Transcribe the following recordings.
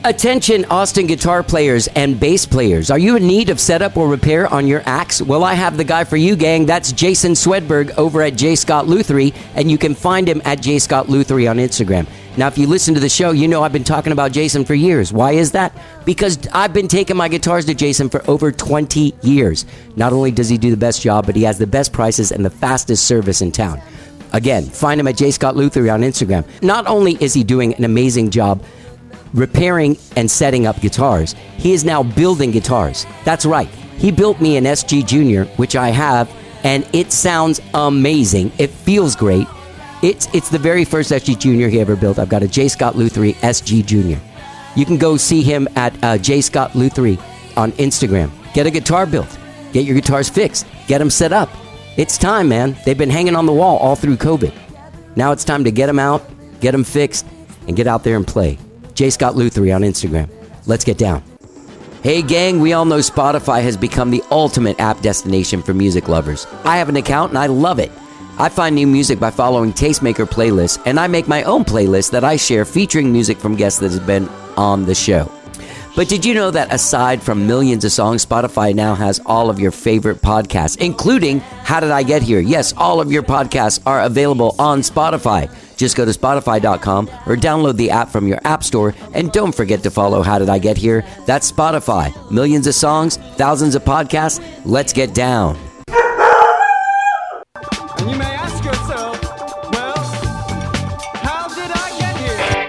Attention Austin guitar players and bass players. Are you in need of setup or repair on your axe? Well, I have the guy for you, gang. That's Jason Swedberg over at J. Scott Lutherie, and you can find him at J. Scott Lutherie on Instagram. Now, if you listen to the show, you know I've been talking about Jason for years. Why is that? Because I've been taking my guitars to Jason for over 20 years. Not only does he do the best job, but he has the best prices and the fastest service in town. Again, find him at J. Scott Lutherie on Instagram. Not only is he doing an amazing job repairing and setting up guitars, he is now building guitars. That's right. He built me an SG Junior, which I have, and it sounds amazing. It feels great. It's the very first SG Junior he ever built. I've got a J. Scott Lutherie SG Junior. You can go see him at J. Scott Lutherie on Instagram. Get a guitar built. Get your guitars fixed. Get them set up. It's time, man. They've been hanging on the wall all through COVID. Now it's time to get them out, get them fixed, and get out there and play. J. Scott Lutherie on Instagram. Let's get down. Hey gang, we all know Spotify has become the ultimate app destination for music lovers. I have an account and I love it. I find new music by following Tastemaker playlists, and I make my own playlist that I share featuring music from guests that has been on the show. But did you know that aside from millions of songs, Spotify now has all of your favorite podcasts, including How Did I Get Here? Yes, all of your podcasts are available on Spotify. Just go to Spotify.com or download the app from your app store, and don't forget to follow How Did I Get Here? That's Spotify. Millions of songs, thousands of podcasts. Let's get down. And you may ask yourself, well, how did I get here?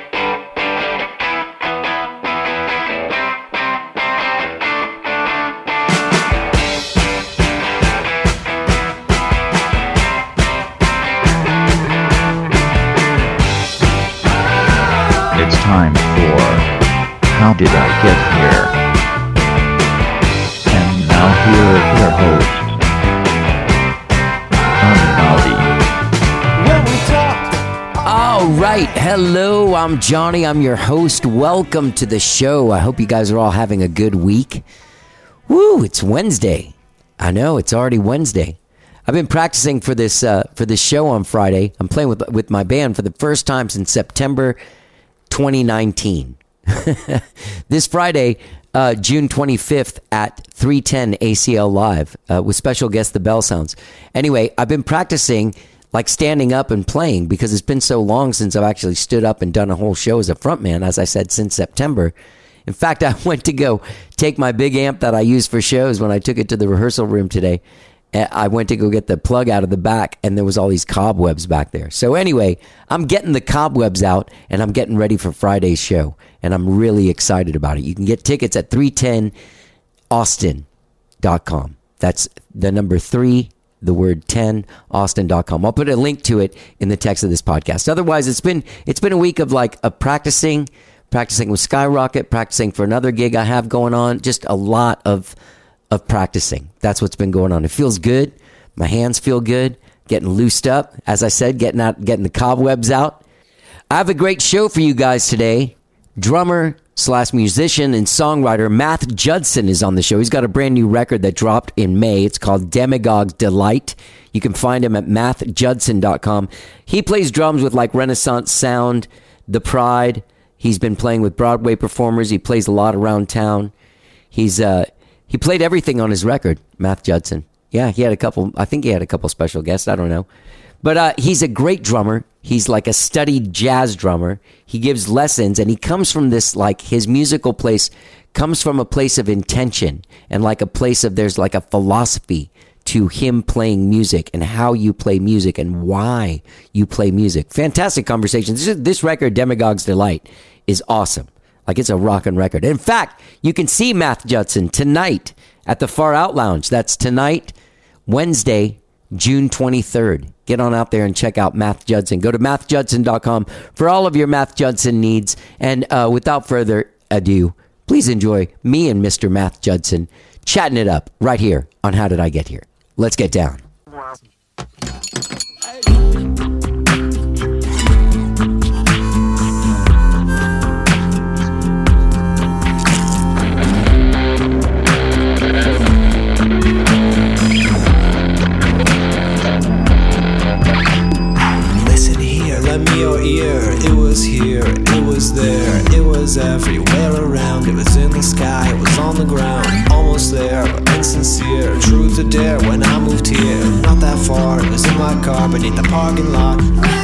It's time for How Did I Get Here? And now here is your host, All right. Hello, I'm Johnny. I'm your host. Welcome to the show. I hope you guys are all having a good week. Woo, it's Wednesday. I know, it's already Wednesday. I've been practicing for this show on Friday. I'm playing with my band for the first time since September 2019. This Friday, June 25th at 310 ACL Live with special guest The Bell Sounds. Anyway, I've been practicing like standing up and playing because it's been so long since I've actually stood up and done a whole show as a frontman, as I said, since September. In fact, I went to go take my big amp that I use for shows when I took it to the rehearsal room today. I went to go get the plug out of the back, and there was all these cobwebs back there. So anyway, I'm getting the cobwebs out, and I'm getting ready for Friday's show, and I'm really excited about it. You can get tickets at 310austin.com. That's the number 3, the word 10, austin.com. I'll put a link to it in the text of this podcast. Otherwise, it's been a week of practicing with Skyrocket, practicing for another gig I have going on, just a lot of practicing. That's what's been going on. It feels good. My hands feel good, getting loosed up. As I said, getting the cobwebs out. I have a great show for you guys today. Drummer/musician and songwriter Math Judson is on the show. He's got a brand new record that dropped in May. It's called Demagogue's Delight. You can find him at mathjudson.com. He plays drums with like Renaissance Sound, The Pride. He's been playing with Broadway performers. He plays a lot around town. He played everything on his record, Math Judson. Yeah, I think he had a couple special guests. I don't know. But he's a great drummer. He's like a studied jazz drummer. He gives lessons, and he comes from this, like, his musical place comes from a place of intention and like a place of there's like a philosophy to him playing music and how you play music and why you play music. Fantastic conversations. This record, Demagogue's Delight, is awesome. Like, it's a rockin' record. In fact, you can see Math Judson tonight at the Far Out Lounge. That's tonight, Wednesday, June 23rd. Get on out there and check out Math Judson. Go to mathjudson.com for all of your Math Judson needs. And without further ado, please enjoy me and Mr. Math Judson chatting it up right here on How Did I Get Here? Let's get down. Lend me your ear, it was here, it was there, it was everywhere the sky, it was on the ground. Almost there, but insincere. Truth to dare when I moved here. Not that far, it was in my car beneath the parking lot.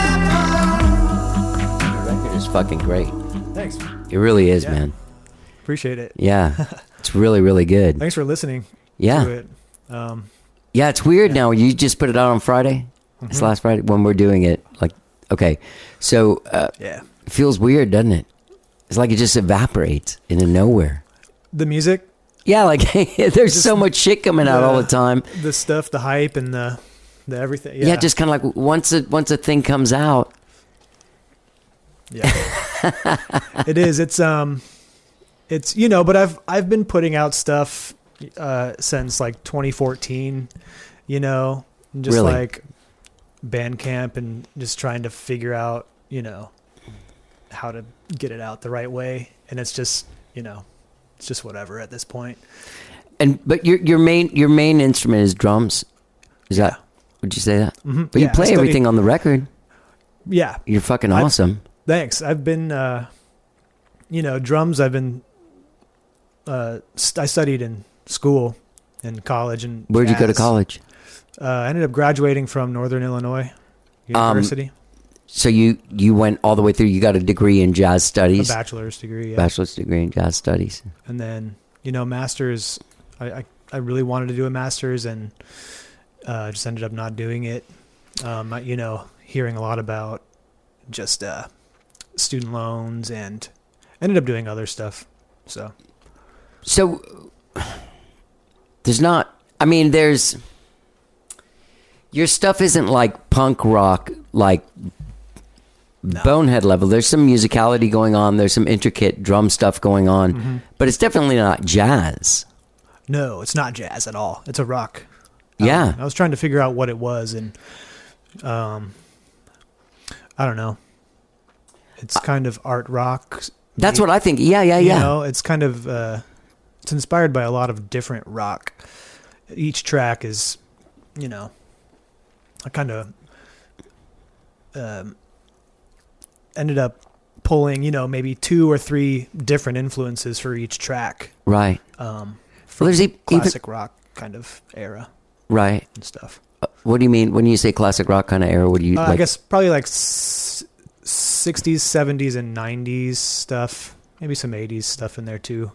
The record is fucking great. Thanks. It really is, Yeah. man. Appreciate it. Yeah. It's really, really good. Thanks for listening Yeah. to it. Yeah, it's weird now. You just put it out on Friday? It's last Friday when we're doing it. Like, okay. So, Yeah. it feels weird, doesn't it? It's like it just evaporates into nowhere. The music, Yeah, like there's so much shit coming out all the time. the stuff, the hype, and the everything. Yeah, just kind of like once a thing comes out. Yeah. It is. It's but I've been putting out stuff since like 2014, just Really? like Bandcamp and just trying to figure out, how to get it out the right way. And it's just, it's just whatever at this point. But your main instrument is drums. Is that? Would you say that? Mm-hmm. But you play everything on the record. Yeah. You're fucking awesome. Thanks. I've been, drums. I've been, I studied in school, in college, and Where'd you go to college? I ended up graduating from Northern Illinois University, So you went all the way through. You got a degree in jazz a studies, bachelor's degree, yeah. bachelor's degree in jazz studies. And then master's. I really wanted to do a master's, and just ended up not doing it. Hearing a lot about just student loans, and ended up doing other stuff. So there's not. I mean, there's. Your stuff isn't like punk rock, like Bonehead level. There's some musicality going on. There's some intricate drum stuff going on, but it's definitely not jazz. no, it's not jazz at all. It's a rock. Yeah. I was trying to figure out what it was, and I don't know. It's kind of art rock. That's what I think. Yeah. It's kind of it's inspired by a lot of different rock. Each track is, I kind of ended up pulling, maybe 2 or 3 different influences for each track. Right. From there's classic rock kind of era Right. and stuff. What do you mean when you say classic rock kind of era? What do you like? I guess probably like 60s, 70s, and 90s stuff. Maybe some 80s stuff in there too.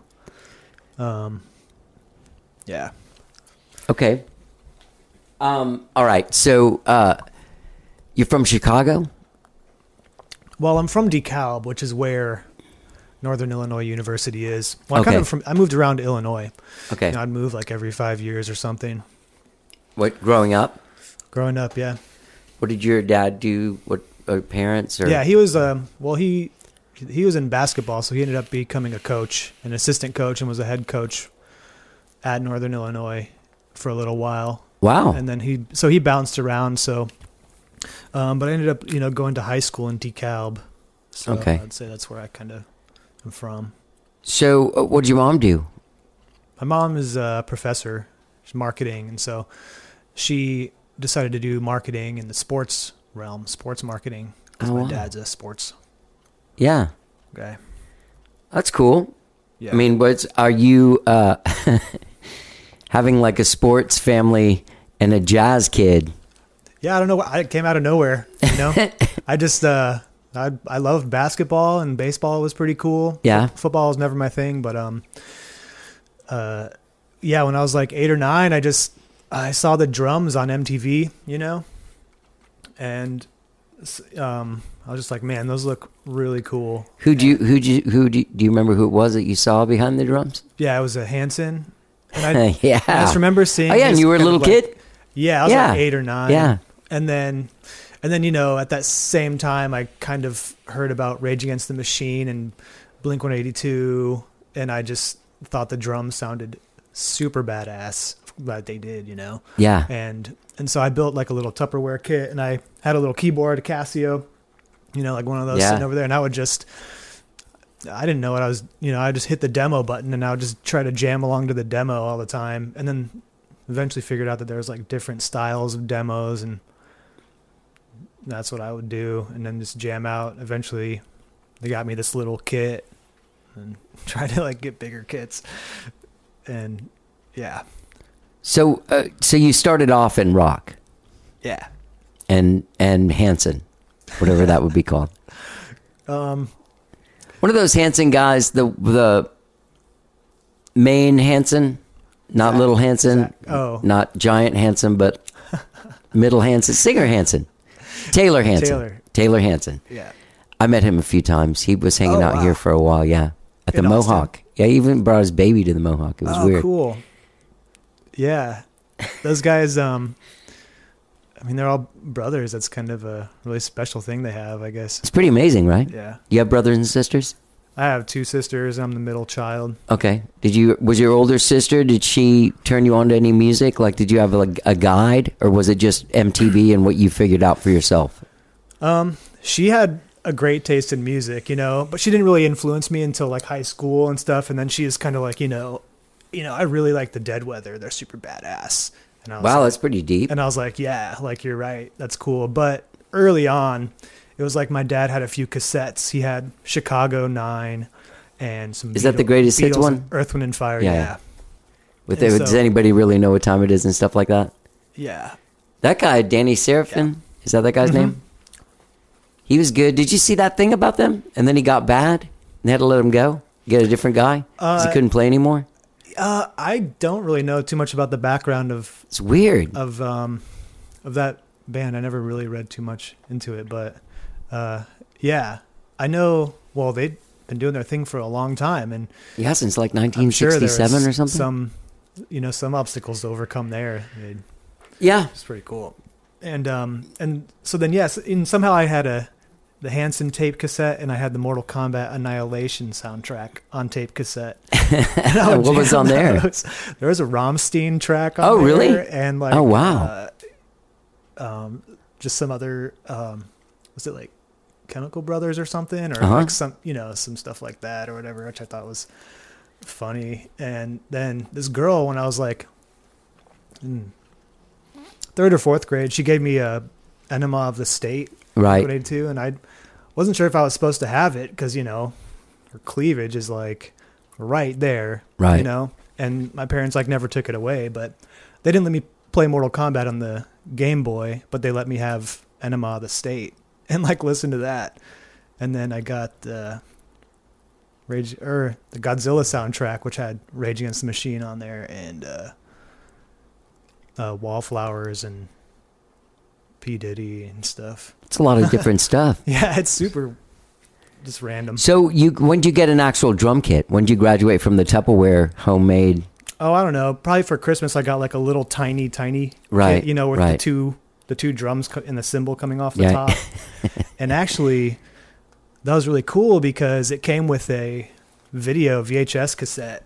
Yeah. Okay. All right. So you're from Chicago? Well, I'm from DeKalb, which is where Northern Illinois University is. Well, Okay. I moved around to Illinois. Okay. I'd move like every 5 years or something. What, growing up? Growing up, yeah. What did your dad do? What, parents? Or? Yeah, he was, he was in basketball, so he ended up becoming a coach, an assistant coach, and was a head coach at Northern Illinois for a little while. Wow. And then he bounced around. So, but I ended up, going to high school in DeKalb. So Okay. I'd say that's where I kind of am from. So what did your mom do? My mom is a professor, she's marketing, and so she decided to do marketing in the sports realm, sports marketing, because Oh, my wow. dad's a sports Yeah. guy. That's cool. Yeah. I mean, are you having like a sports family and a jazz kid? Yeah, I don't know. I came out of nowhere, I just, I loved basketball, and baseball was pretty cool. Yeah. Football was never my thing, but, yeah, when I was like 8 or 9, I saw the drums on MTV, and, I was just like, man, those look really cool. Do you remember who it was that you saw behind the drums? Yeah, it was a Hanson. And Yeah. I just remember seeing. Oh yeah, and his you were a kind little of like- kid? Yeah, I was Yeah. like 8 or 9. Yeah. And then at that same time, I kind of heard about Rage Against the Machine and Blink-182, and I just thought the drums sounded super badass. But they did, Yeah. And so I built like a little Tupperware kit, and I had a little keyboard, a Casio, like one of those Yeah. sitting over there, and I didn't know what I was, I just hit the demo button, and I would just try to jam along to the demo all the time, and then eventually figured out that there was like different styles of demos, and that's what I would do, and then just jam out. Eventually they got me this little kit, and try to like get bigger kits. And yeah. So you started off in rock Yeah. and Hanson, whatever that would be called. One of those Hanson guys, the main Hanson, not Zach- little Hanson, Zach- oh. not giant Hanson, but middle Hanson, singer Hanson, Taylor Hanson, Taylor Hanson. Yeah. I met him a few times. He was hanging Oh, out wow. here for a while, yeah, at the In Austin? Mohawk. Yeah, he even brought his baby to the Mohawk. It was Oh, weird. cool. Yeah. Those guys, I mean, they're all brothers. That's kind of a really special thing they have, I guess. It's pretty amazing, right? Yeah. You have brothers and sisters? I have 2 sisters. I'm the middle child. Okay. Was your older sister, did she turn you on to any music? Like, did you have a guide, or was it just MTV and what you figured out for yourself? She had a great taste in music, but she didn't really influence me until like high school and stuff. And then she is kind of like, I really like the Dead Weather. They're super badass. And I was Wow, like, that's pretty deep. and I was like, yeah, like you're right. That's cool. But early on, it was like my dad had a few cassettes. He had Chicago 9 and some. Is that the greatest hits Beatles one? and Earth, Wind and Fire. Yeah. Yeah. With and does so- anybody really know what time it is and stuff like that? Yeah. That guy, Danny Seraphin, is that guy's Mm-hmm. name? He was good. Did you see that thing about them? And then he got bad, and they had to let him go, get a different guy, 'cause he couldn't play anymore. I don't really know too much about the background of It's weird. that band. I never really read too much into it, but yeah, I know. Well, they've been doing their thing for a long time, and Yeah, since like I'm sure there 1967 was or something. some obstacles to overcome there. Yeah. It's pretty cool. And so then yes, and somehow I had the Hanson tape cassette, and I had the Mortal Kombat Annihilation soundtrack on tape cassette. And I would What was jam on there? those. There was a Rammstein track on Oh, there, really? and like Oh, wow. just some other was it like Chemical Brothers or something, or Uh-huh. like some some stuff like that or whatever, which I thought was funny. And then this girl, when I was like 3rd or 4th grade, she gave me a Enema of the State, Right. grade 2, and I wasn't sure if I was supposed to have it because her cleavage is like right there, Right. and my parents like never took it away, but they didn't let me play Mortal Kombat on the Game Boy, but they let me have Enema of the State and like listen to that. And then I got the Godzilla soundtrack, which had Rage Against the Machine on there, and Wallflowers and P. Diddy and stuff. It's a lot of different stuff. Yeah, it's super just random. So when did you get an actual drum kit? When did you graduate from the Tupperware homemade? Oh, I don't know. Probably for Christmas, I got like a little tiny Right, kit, with right. the two drums and the cymbal coming off the Yeah. top. And actually, that was really cool because it came with a video VHS cassette.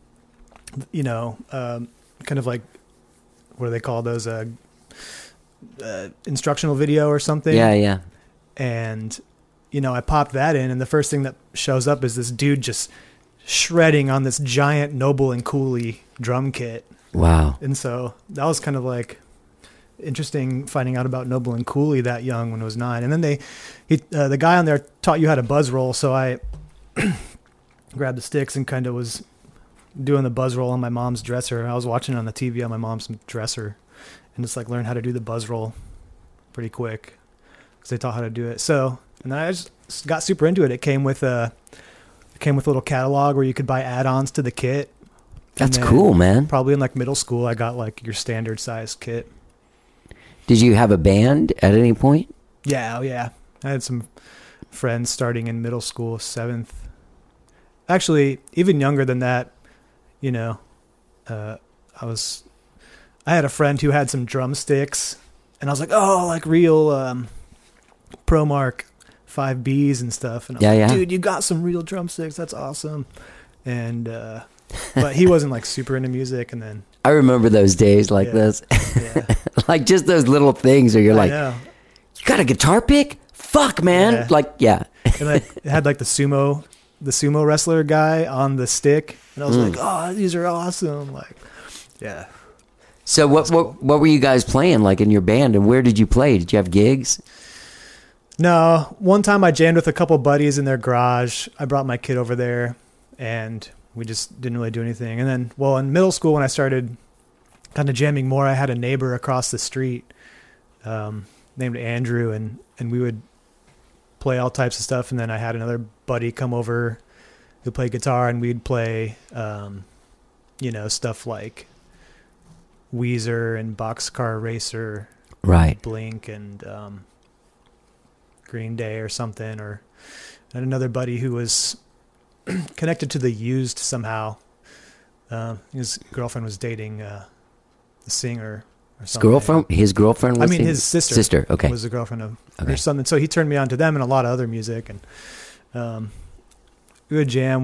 Kind of like, what do they call those? Instructional video or something. Yeah, yeah. And I popped that in, and the first thing that shows up is this dude just shredding on this giant Noble and Cooley drum kit. Wow. And so that was kind of like interesting finding out about Noble and Cooley that young when I was 9. And then the guy on there taught you how to buzz roll, so I grabbed the sticks and kind of was doing the buzz roll on my mom's dresser. I was watching it on the TV on my mom's dresser, and just like learned how to do the buzz roll pretty quick because they taught how to do it. So, and then I just got super into it. It came with a little catalog where you could buy add-ons to the kit. That's And then cool, man. Probably in like middle school, I got like your standard size kit. Did you have a band at any point? Yeah, oh yeah. I had some friends starting in middle school, 7th. Actually, even younger than that, I had a friend who had some drumsticks, and I was like, oh, like real ProMark 5Bs and stuff. And I was Yeah, like, yeah. dude, you got some real drumsticks. That's awesome. And but he wasn't like super into music, and then I remember those days like Yeah. this. yeah, Like just those little things where you're I like, know. you got a guitar pick? Fuck, man. Yeah. Like, yeah. And it had like the sumo wrestler guy on the stick, and I was like, oh, these are awesome. Like, yeah. So what were you guys playing like in your band, and where did you play? Did you have gigs? No, one time I jammed with a couple buddies in their garage. I brought my kid over there, and we just didn't really do anything. And then, well, in middle school, when I started kind of jamming more, I had a neighbor across the street named Andrew, and we would play all types of stuff. And then I had another buddy come over who played guitar, and we'd play, stuff like Weezer and Boxcar Racer, Right. Blink, and Green Day or something, and another buddy who was connected to the Used somehow. His girlfriend was dating the singer or something. His girlfriend was his sister. Sister, okay. Was the girlfriend of Okay. or something. So he turned me on to them and a lot of other music, and we would jam.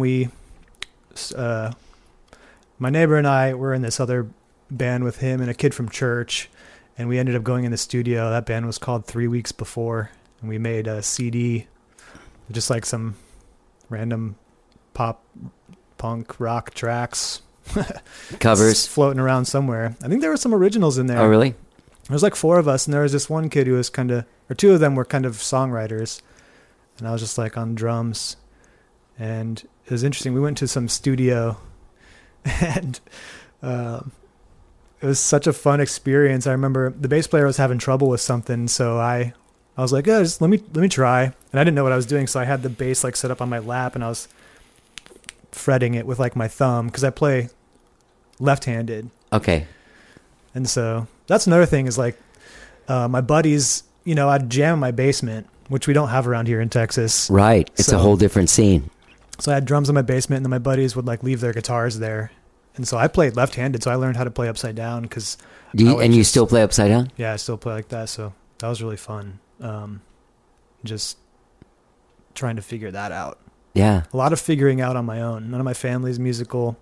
My neighbor and I were in this other band with him and a kid from church, and we ended up going in the studio. That band was called 3 Weeks Before, and we made a CD, just like some random pop, punk, rock tracks. Covers. Floating around somewhere. I think there were some originals in there. Oh, really? There was like 4 of us, and there was this one kid who was or 2 of them were kind of songwriters, and I was just like on drums. And it was interesting. We went to some studio, and it was such a fun experience. I remember the bass player was having trouble with something, so I was like, "Yeah, just let me try." And I didn't know what I was doing, so I had the bass like set up on my lap, and I was fretting it with like my thumb because I play left-handed. Okay. And so that's another thing is like my buddies, I'd jam in my basement, which we don't have around here in Texas. Right. It's a whole different scene. So I had drums in my basement, and then my buddies would like leave their guitars there. And so I played left-handed, so I learned how to play upside down because. You still play upside down? Yeah, I still play like that. So that was really fun. Just trying to figure that out. Yeah. A lot of figuring out on my own. None of my family's musical.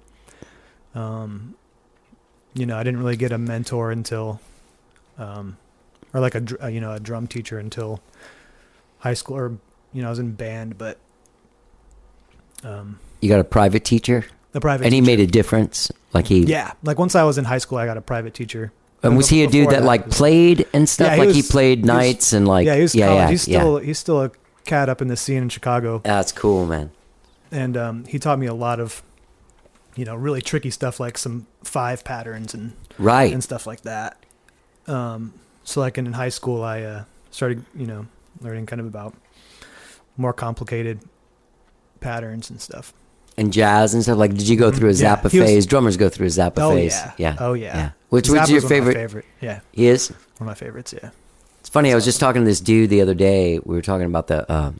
I didn't really get a mentor until, or like a drum teacher until high school, or I was in band, but. You got a private teacher? The private and teacher. he made a difference? Yeah. Like once I was in high school, I got a private teacher. And was he a dude that like played and stuff? Yeah, he played nights and like... Yeah, he was college. Yeah. He's still a cat up in the scene in Chicago. That's cool, man. And he taught me a lot of, really tricky stuff like some 5 patterns and Right. and stuff like that. So like in high school, I started, learning kind of about more complicated patterns and stuff. And jazz and stuff. Like, did you go through a Zappa phase? Drummers go through a Zappa phase. Yeah. Oh, yeah. Which was your Zappa's favorite? Yeah. He is? One of my favorites, yeah. It's funny. I was just talking to this dude the other day. We were talking about the...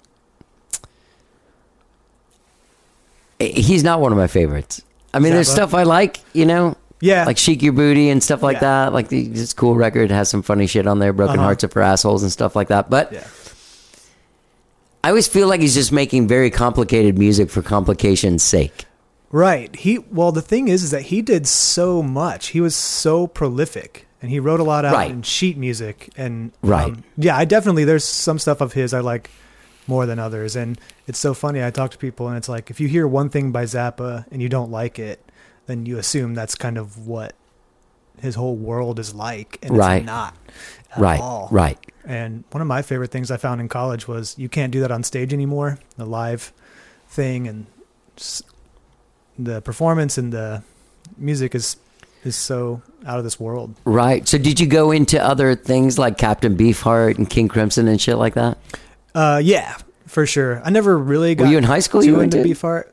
he's not one of my favorites. I mean, there's Zappa? stuff I like, Yeah. like Shake Your Booty and stuff like Yeah. that. Like, it's a cool record. It has some funny shit on there. Broken Hearts Are for Assholes and stuff like that. But... Yeah. I always feel like he's just making very complicated music for complication's sake. Right. The thing is that he did so much. He was so prolific, and he wrote a lot out in sheet music. And Right. there's some stuff of his I like more than others. And it's so funny. I talk to people, and it's like, if you hear one thing by Zappa and you don't like it, then you assume that's kind of what his whole world is like. And it's not at all. Right. And one of my favorite things I found in college was you can't do that on stage anymore. The live thing and the performance and the music is so out of this world. Right. So did you go into other things like Captain Beefheart and King Crimson and shit like that? Yeah, for sure. I never really got Were you in high school? too You went into to Beefheart.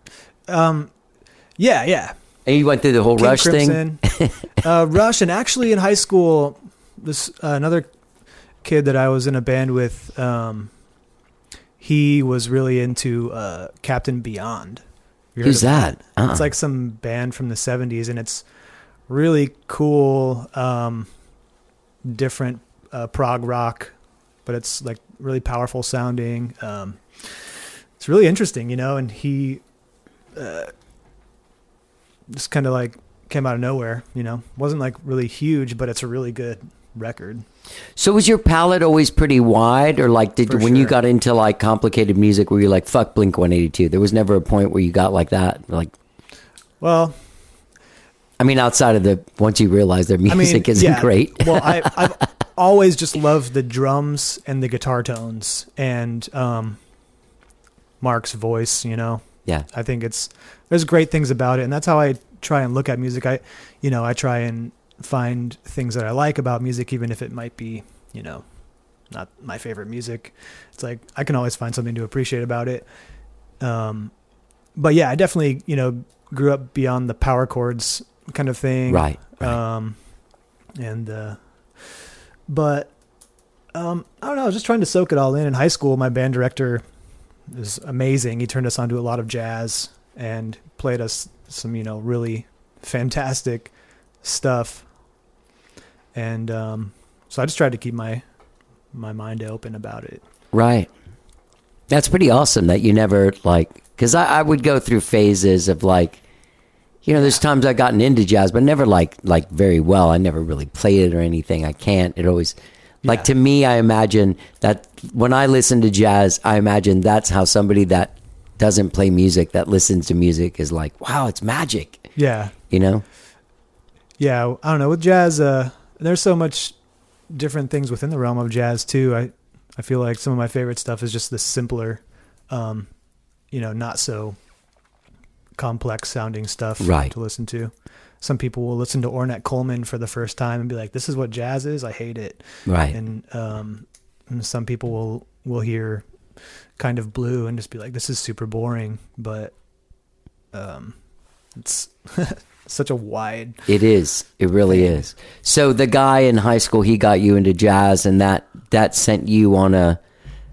Yeah. And you went through the whole King Rush Crimson, thing? Rush, and actually in high school, this another kid that I was in a band with, he was really into Captain Beyond. You heard Who's of that? It's like some band from the 70s, and it's really cool, different prog rock, but it's like really powerful sounding. It's really interesting, and he just kind of like came out of nowhere, wasn't like really huge, but it's a really good record. So was your palette always pretty wide, or like when you got into like complicated music, were you like, fuck Blink-182? There was never a point where you got like that? Like, well, I mean, outside of once you realize their music isn't great. Well, I've always just loved the drums and the guitar tones and Mark's voice, Yeah. Yeah. I think there's great things about it, and that's how I try and look at music. I try and find things that I like about music, even if it might be, not my favorite music. It's like I can always find something to appreciate about it. But yeah, I definitely, grew up beyond the power chords kind of thing. Right. But I don't know, I was just trying to soak it all in high school. My band director is amazing. He turned us onto a lot of jazz and played us some, really fantastic stuff. And so I just tried to keep my mind open about it. Right. That's pretty awesome that you never because I would go through phases of there's times I've gotten into jazz, but never like very well. I never really played it or anything. I can't. It always, to me, I imagine that when I listen to jazz, I imagine that's how somebody that doesn't play music, that listens to music is like, wow, it's magic. Yeah. Yeah, I don't know. With jazz, there's so much different things within the realm of jazz too. I feel like some of my favorite stuff is just the simpler, not so complex sounding stuff to listen to. Some people will listen to Ornette Coleman for the first time and be like, this is what jazz is. I hate it. Right. And some people will hear Kind of Blue and just be like, this is super boring, but it's such a wide. It is. It really is. So the guy in high school, he got you into jazz, and that sent you on a,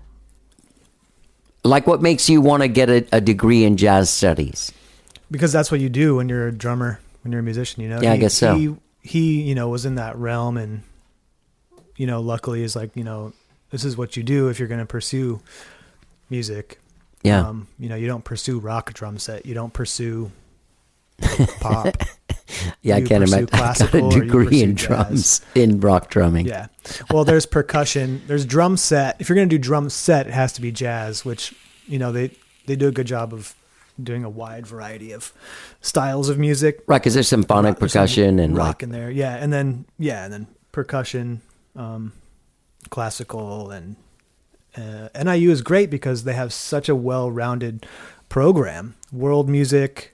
what makes you want to get a degree in jazz studies? Because that's what you do when you're a drummer, when you're a musician, Yeah, I guess so. He was in that realm, and, luckily is this is what you do if you're going to pursue music. Yeah. You don't pursue rock drum set. You don't pursue pop. Yeah, I can't imagine. I got a degree in drums, in rock drumming. Yeah. Well, there's percussion. There's drum set. If you're going to do drum set, it has to be jazz, which, they do a good job of doing a wide variety of styles of music. Right, because there's symphonic percussion and rock in there. Yeah, and then percussion, classical, and NIU is great because they have such a well-rounded program. World music,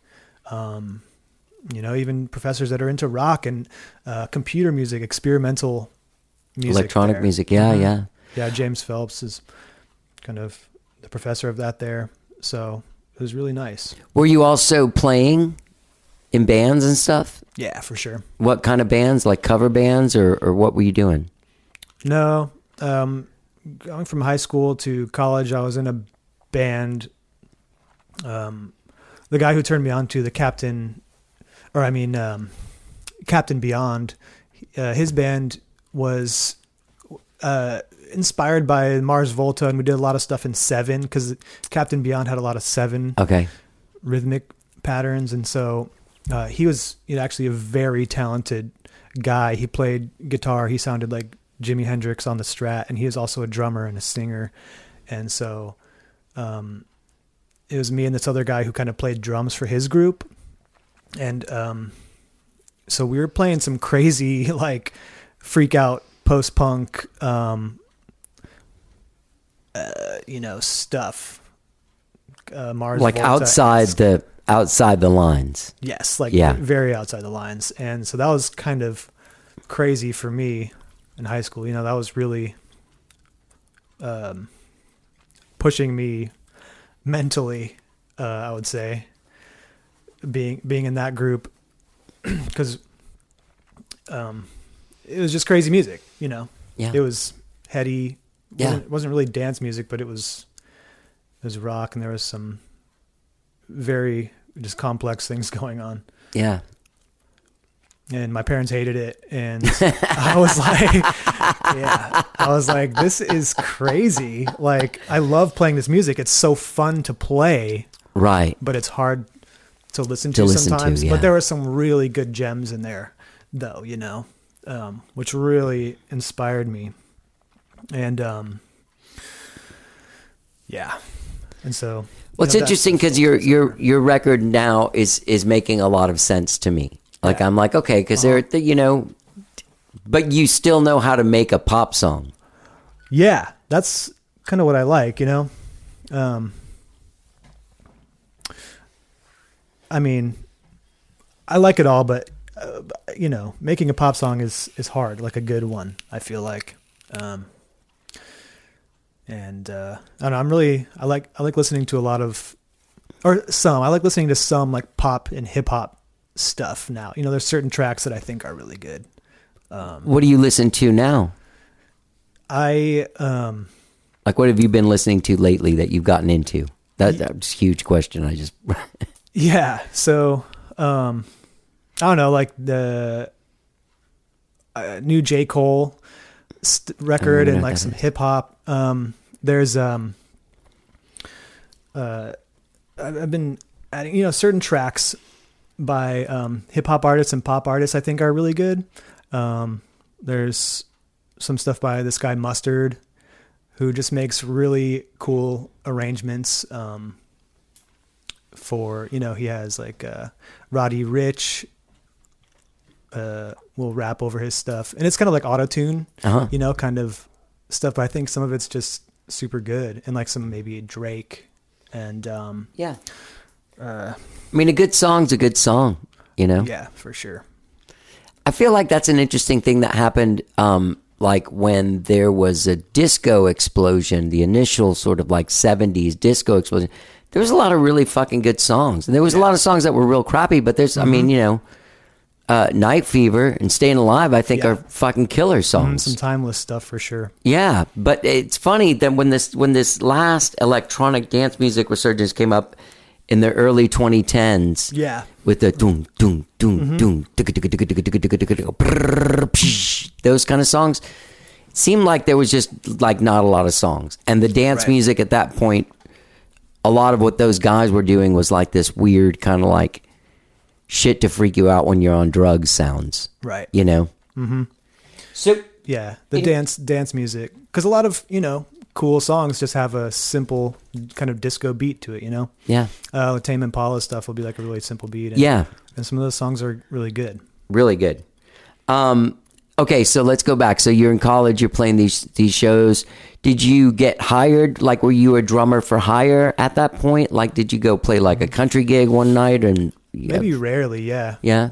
even professors that are into rock and computer music, experimental music, electronic music. Yeah, yeah. Yeah, James Phelps is kind of the professor of that there. So it was really nice. Were you also playing in bands and stuff? Yeah, for sure. What kind of bands? Like cover bands, or what were you doing? No. Going from high school to college, I was in a band. The guy who turned me on to Captain Beyond, his band was inspired by Mars Volta, and we did a lot of stuff in 7 because Captain Beyond had a lot of 7 rhythmic patterns, and so he was actually a very talented guy. He played guitar. He sounded like Jimi Hendrix on the Strat, and he is also a drummer and a singer. And so it was me and this other guy who kind of played drums for his group. And so we were playing some crazy, freak out post-punk, stuff. Mars Volta, outside the lines. Yes, very outside the lines. And so that was kind of crazy for me in high school. That was really pushing me mentally, I would say, being in that group, because it was just crazy music, Yeah. It was heady. It wasn't really dance music, but it was rock, and there was some very just complex things going on. Yeah. And my parents hated it, and I was like, this is crazy. I love playing this music. It's so fun to play. Right. But it's hard to listen to sometimes. But there were some really good gems in there, though, which really inspired me. And, And so... Well, it's interesting because your record now is making a lot of sense to me. I'm like, okay, because but you still know how to make a pop song. Yeah, that's kind of what I like, I mean, I like it all, but you know, making a pop song is hard, like a good one, I feel like. And I don't know, I like listening to a lot of, I like listening to some like pop and hip hop stuff now. You know, there's certain tracks that I think are really good. What do you listen to now? Like, what have you been listening to lately that you've gotten into? That's a huge question. I just yeah. So, I don't know, like the new J. Cole record and like some hip hop. There's I've been adding, you know, certain tracks by hip hop artists and pop artists I think are really good. There's some stuff by this guy Mustard, who just makes really cool arrangements for, you know, he has like Roddy Ricch will rap over his stuff, and it's kind of like auto-tune, you know, kind of stuff, but I think some of it's just super good, and like some maybe Drake and yeah. I mean, a good song's a good song, you know? Yeah, for sure. I feel like that's an interesting thing that happened, like when there was a disco explosion, the initial sort of like 70s disco explosion. There was a lot of really fucking good songs. And there was a lot of songs that were real crappy, but there's, I mean, you know, Night Fever and Staying Alive, I think are fucking killer songs. Some timeless stuff for sure. Yeah, but it's funny that when this last electronic dance music resurgence came up in the early 2010s, yeah, with the doom doom doom doom, those kind of songs, it seemed like there was just like not a lot of songs, and the dance music at that point, a lot of what those guys were doing was like this weird kind of like shit to freak you out when you're on drugs sounds, right? You know. So yeah, the dance music, because a lot of, you know, cool songs just have a simple kind of disco beat to it, you know? Yeah. Tame Impala stuff will be like a really simple beat. And, and some of those songs are really good. Really good. Okay, so let's go back. So you're in college, you're playing these shows. Did you get hired? Like, were you a drummer for hire at that point? Like, did you go play like a country gig one night? And maybe rarely, yeah. Yeah.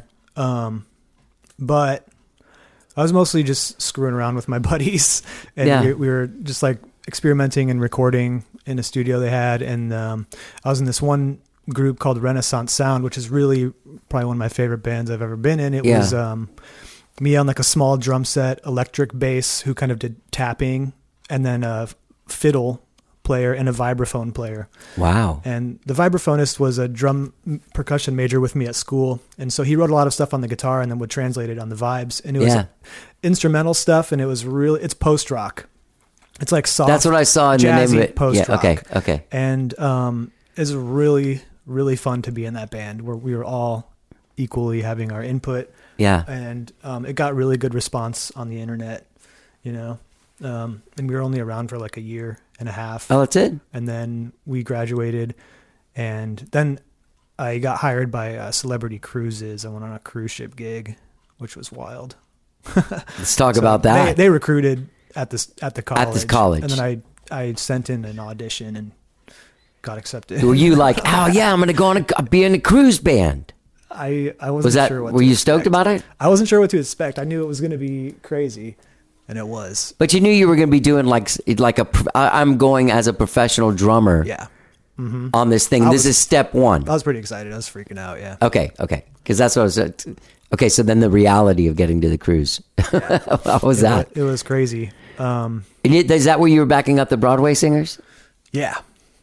But I was mostly just screwing around with my buddies, and we were just like experimenting and recording in a studio they had. And I was in this one group called Renaissance Sound, which is really probably one of my favorite bands I've ever been in. It was me on like a small drum set, electric bass, who kind of did tapping, and then a fiddle player and a vibraphone player. Wow. And the vibraphonist was a drum percussion major with me at school, and so he wrote a lot of stuff on the guitar and then would translate it on the vibes, and it was instrumental stuff, and it was really, it's post rock. It's like soft. That's what I saw in the name of it. Post rock. Yeah, okay. And it's really, really fun to be in that band where we were all equally having our input. Yeah. And it got really good response on the internet, you know. And we were only around for like a year and a half. Oh, that's it? And then we graduated, and then I got hired by Celebrity Cruises. I went on a cruise ship gig, which was wild. Let's talk about that. They recruited at the college. At this college. And then I sent in an audition and got accepted. Were you like, oh yeah, I'm going to go on be in a cruise band? I wasn't sure what were you stoked about it? I wasn't sure what to expect. I knew it was going to be crazy, and it was. But you knew you were going to be doing I'm going as a professional drummer. Yeah. On this thing. This is step one. I was pretty excited. I was freaking out. Yeah. Okay. Because that's what I was. Okay. So then the reality of getting to the cruise. How was that? It was crazy. Is that where you were backing up the Broadway singers? Yeah.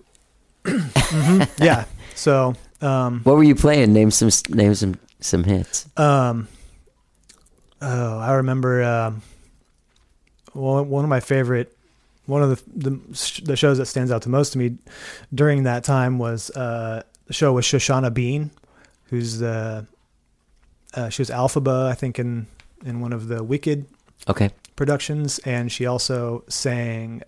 Yeah. So. What were you playing? Name some hits. I remember one of my favorite, one of the shows that stands out the most to me during that time was the show with Shoshana Bean, who's she was Alphaba, I think, in one of the Wicked productions, and she also sang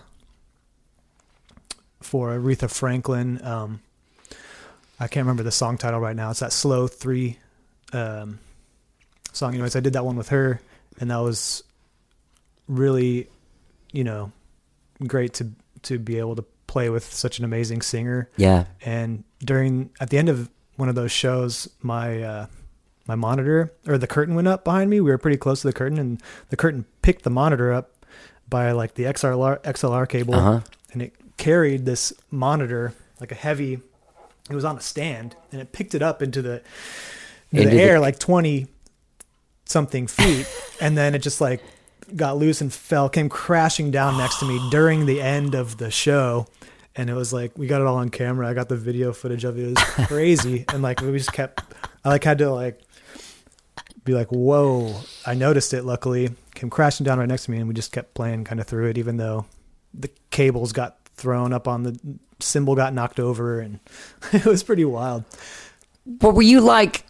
for Aretha Franklin. I can't remember the song title right now. It's that slow 3 song. Anyways, I did that one with her, and that was really, you know, great to be able to play with such an amazing singer. Yeah. And at the end of one of those shows, my monitor or the curtain went up behind me. We were pretty close to the curtain, and the curtain picked the monitor up by like the XLR cable, and it carried this monitor like a heavy. It was on a stand, and it picked it up into the air like 20 something feet, and then it just like got loose and came crashing down next to me during the end of the show. And it was like, we got it all on camera. I got the video footage of it. It was crazy. And like, we just kept, I like had to like be like, whoa, I noticed it. Luckily came crashing down right next to me, and we just kept playing kind of through it, even though the cables got thrown up on the cymbal, got knocked over, and it was pretty wild. But were you like,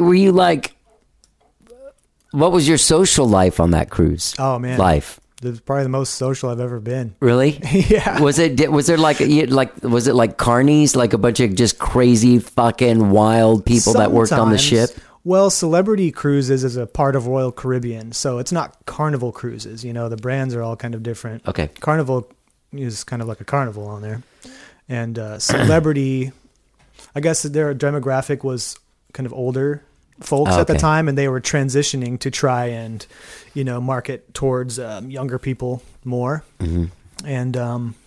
what was your social life on that cruise? Oh man. Life. It was probably the most social I've ever been. Really? Yeah. Was it like carnies, like a bunch of just crazy fucking wild people that worked on the ship? Well, Celebrity Cruises is a part of Royal Caribbean, so it's not Carnival Cruises. You know, the brands are all kind of different. Okay. Carnival is kind of like a carnival on there. And Celebrity, I guess their demographic was kind of older folks at the time, and they were transitioning to try and, you know, market towards younger people more. Mm-hmm. And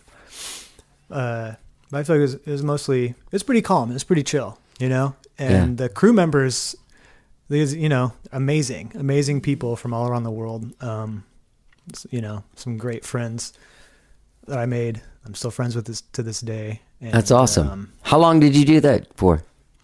I feel like it was mostly, it's pretty calm. It's pretty chill, you know? And the crew members, these, you know, amazing people from all around the world. You know, some great friends that I made. I'm still friends with to this day. And, that's awesome. How long did you do that for?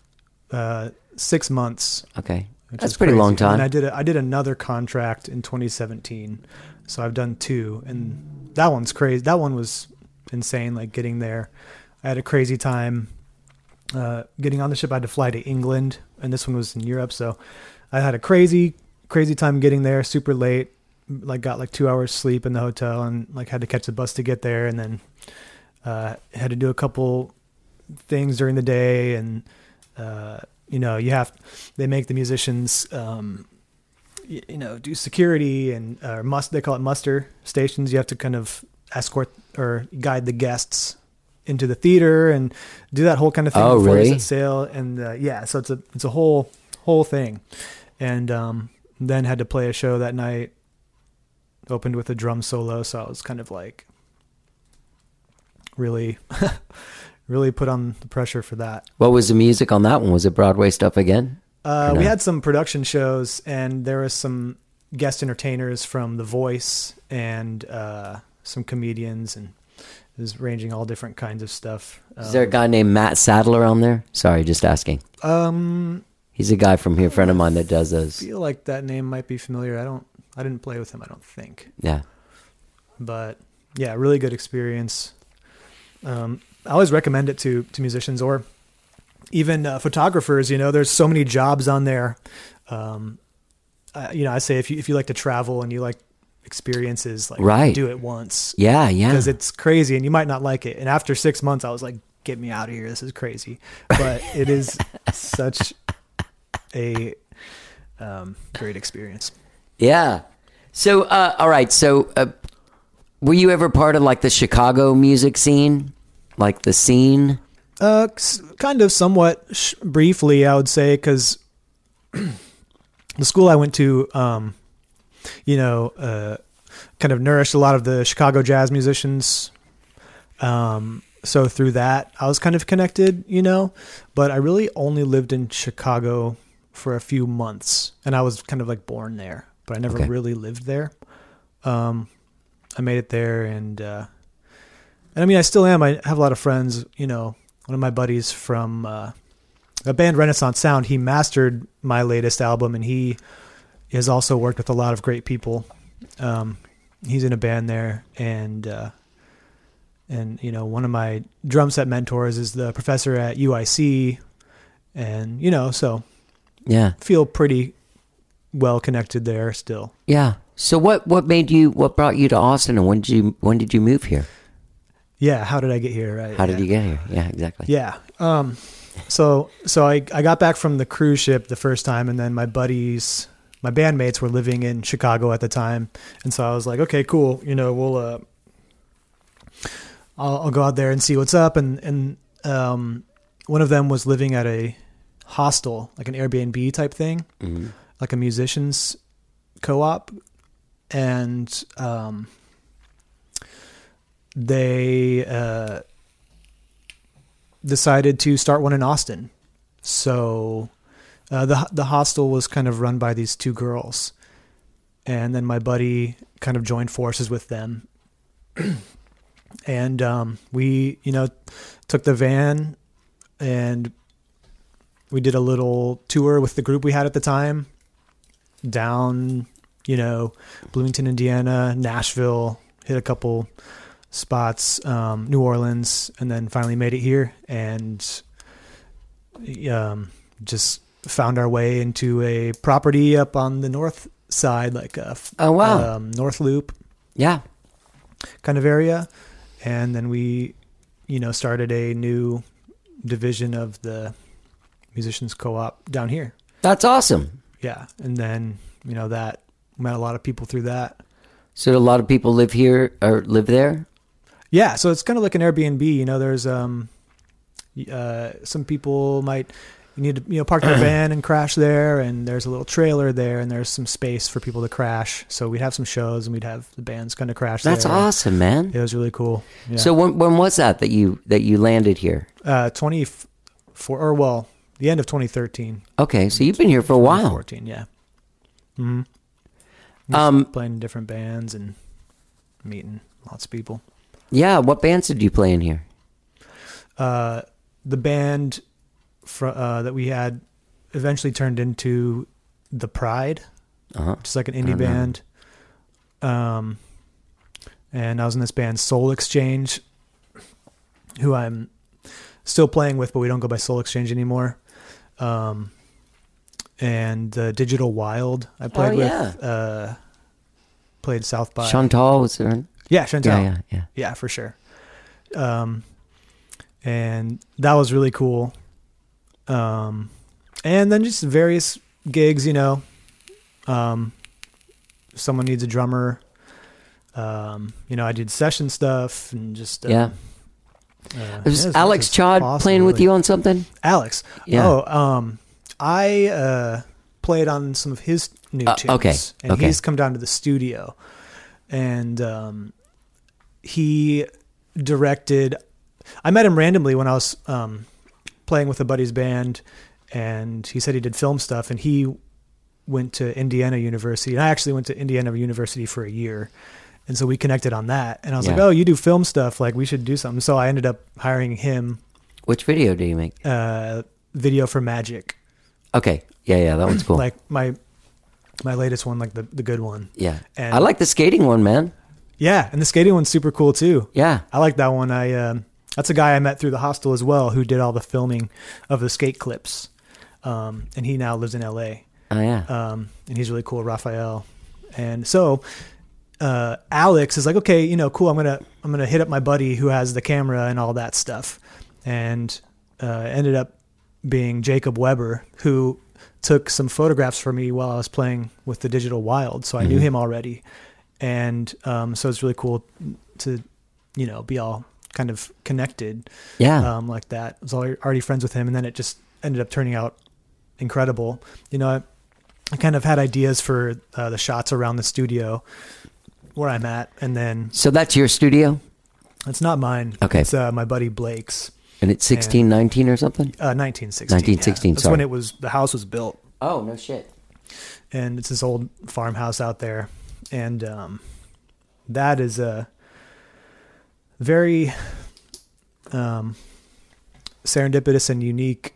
6 months. Okay. That's a pretty long time. And I did another contract in 2017. So I've done 2, and that one's crazy. That one was insane. Like getting there, I had a crazy time, getting on the ship. I had to fly to England, and this one was in Europe. So I had a crazy time getting there, super late, like got like 2 hours sleep in the hotel, and like had to catch the bus to get there. And then, had to do a couple things during the day, and, you know, they make the musicians, you know, do security and they call it muster stations. You have to kind of escort or guide the guests into the theater and do that whole kind of thing before you set sail. And so it's a whole thing. And then had to play a show that night. Opened with a drum solo, so I was kind of like really. Really put on the pressure for that. What was the music on that one? Was it Broadway stuff again? We had some production shows, and there was some guest entertainers from The Voice and some comedians, and it was ranging all different kinds of stuff. Is there a guy named Matt Sadler on there? Sorry, just asking. He's a guy from here, a friend of mine that does those. I feel like that name might be familiar. I didn't play with him, I don't think. Yeah. But yeah, really good experience. I always recommend it to musicians or even photographers. You know, there's so many jobs on there. You know, I say if you like to travel and you like experiences, like do it once. Yeah. Because it's crazy and you might not like it. And after 6 months, I was like, get me out of here. This is crazy. But it is such a great experience. Yeah. So, all right. So, were you ever part of like the Chicago music scene? Like the scene? Kind of somewhat briefly, I would say, because the school I went to, you know, kind of nourished a lot of the Chicago jazz musicians. So through that, I was kind of connected, you know, but I really only lived in Chicago for a few months, and I was kind of like born there, but I never really lived there. I made it there, and I mean, I still am. I have a lot of friends, you know, one of my buddies from a band, Renaissance Sound, he mastered my latest album, and he has also worked with a lot of great people. He's in a band there, and you know, one of my drum set mentors is the professor at UIC, and, you know, so feel pretty well connected there still. Yeah. So what brought you to Austin, and when did you move here? Yeah, how did I get here? Right. How did you get here? Yeah, exactly. Yeah. So I got back from the cruise ship the first time, and then my bandmates were living in Chicago at the time, and so I was like, okay, cool. You know, we'll I'll go out there and see what's up, and one of them was living at a hostel, like an Airbnb type thing, like a musicians co-op. And they decided to start one in Austin. So the hostel was kind of run by these two girls. And then my buddy kind of joined forces with them. And we, took the van and we did a little tour with the group we had at the time down, Bloomington, Indiana, Nashville, hit a couple spots, New Orleans, and then finally made it here and just found our way into a property up on the north side, like North Loop. Yeah. Kind of area. And then we, started a new division of the musicians co-op down here. That's awesome. Yeah. And then, that met a lot of people through that. So a lot of people live here or live there? Yeah. So it's kind of like an Airbnb, there's, some people might, you need to, park their van and crash there, and there's a little trailer there, and there's some space for people to crash. So we'd have some shows, and we'd have the bands kind of crash there. That's awesome, man. It was really cool. Yeah. So when was that you landed here? 24, the end of 2013. Okay, so you've been here for a while. 2014, yeah. Mm-hmm. Playing in different bands and meeting lots of people. Yeah, what bands did you play in here? The band that we had eventually turned into The Pride, which is like an indie band. And I was in this band Soul Exchange, who I'm still playing with, but we don't go by Soul Exchange anymore. And Digital Wild, I played with. Played South by. Chantal was there? Yeah, Chantal. Yeah. Yeah, for sure. And that was really cool. And then just various gigs, someone needs a drummer. I did session stuff and just, was Alex Chod awesome, playing with you on something? Alex. Yeah. I played on some of his new tunes. Okay. And he's come down to the studio and, he directed, I met him randomly when I was, playing with a buddy's band, and he said he did film stuff, and he went to Indiana University, and I actually went to Indiana University for a year, and so we connected on that, and I was like, oh, you do film stuff, like we should do something. So I ended up hiring him. Which video do you make? Video for Magic. Okay. Yeah, that one's cool. Like my latest one, like the good one. Yeah. And I like the skating one, man. Yeah, and the skating one's super cool too. Yeah. I like that one. That's a guy I met through the hostel as well, who did all the filming of the skate clips. And he now lives in LA. Oh yeah. And he's really cool, Raphael. And so, Alex is like, okay, cool. I'm going to hit up my buddy who has the camera and all that stuff. And, ended up being Jacob Weber, who took some photographs for me while I was playing with the Digital Wild. So I knew him already. And, so it's really cool to, be all kind of connected, like that. I was already friends with him, and then it just ended up turning out incredible. I kind of had ideas for the shots around the studio where I'm at, and then so that's your studio. It's not mine. Okay, it's my buddy Blake's, and it's 1619 or something. 1916. 1916. Yeah. That's when the house was built. Oh no shit! And it's this old farmhouse out there, and that is a very serendipitous and unique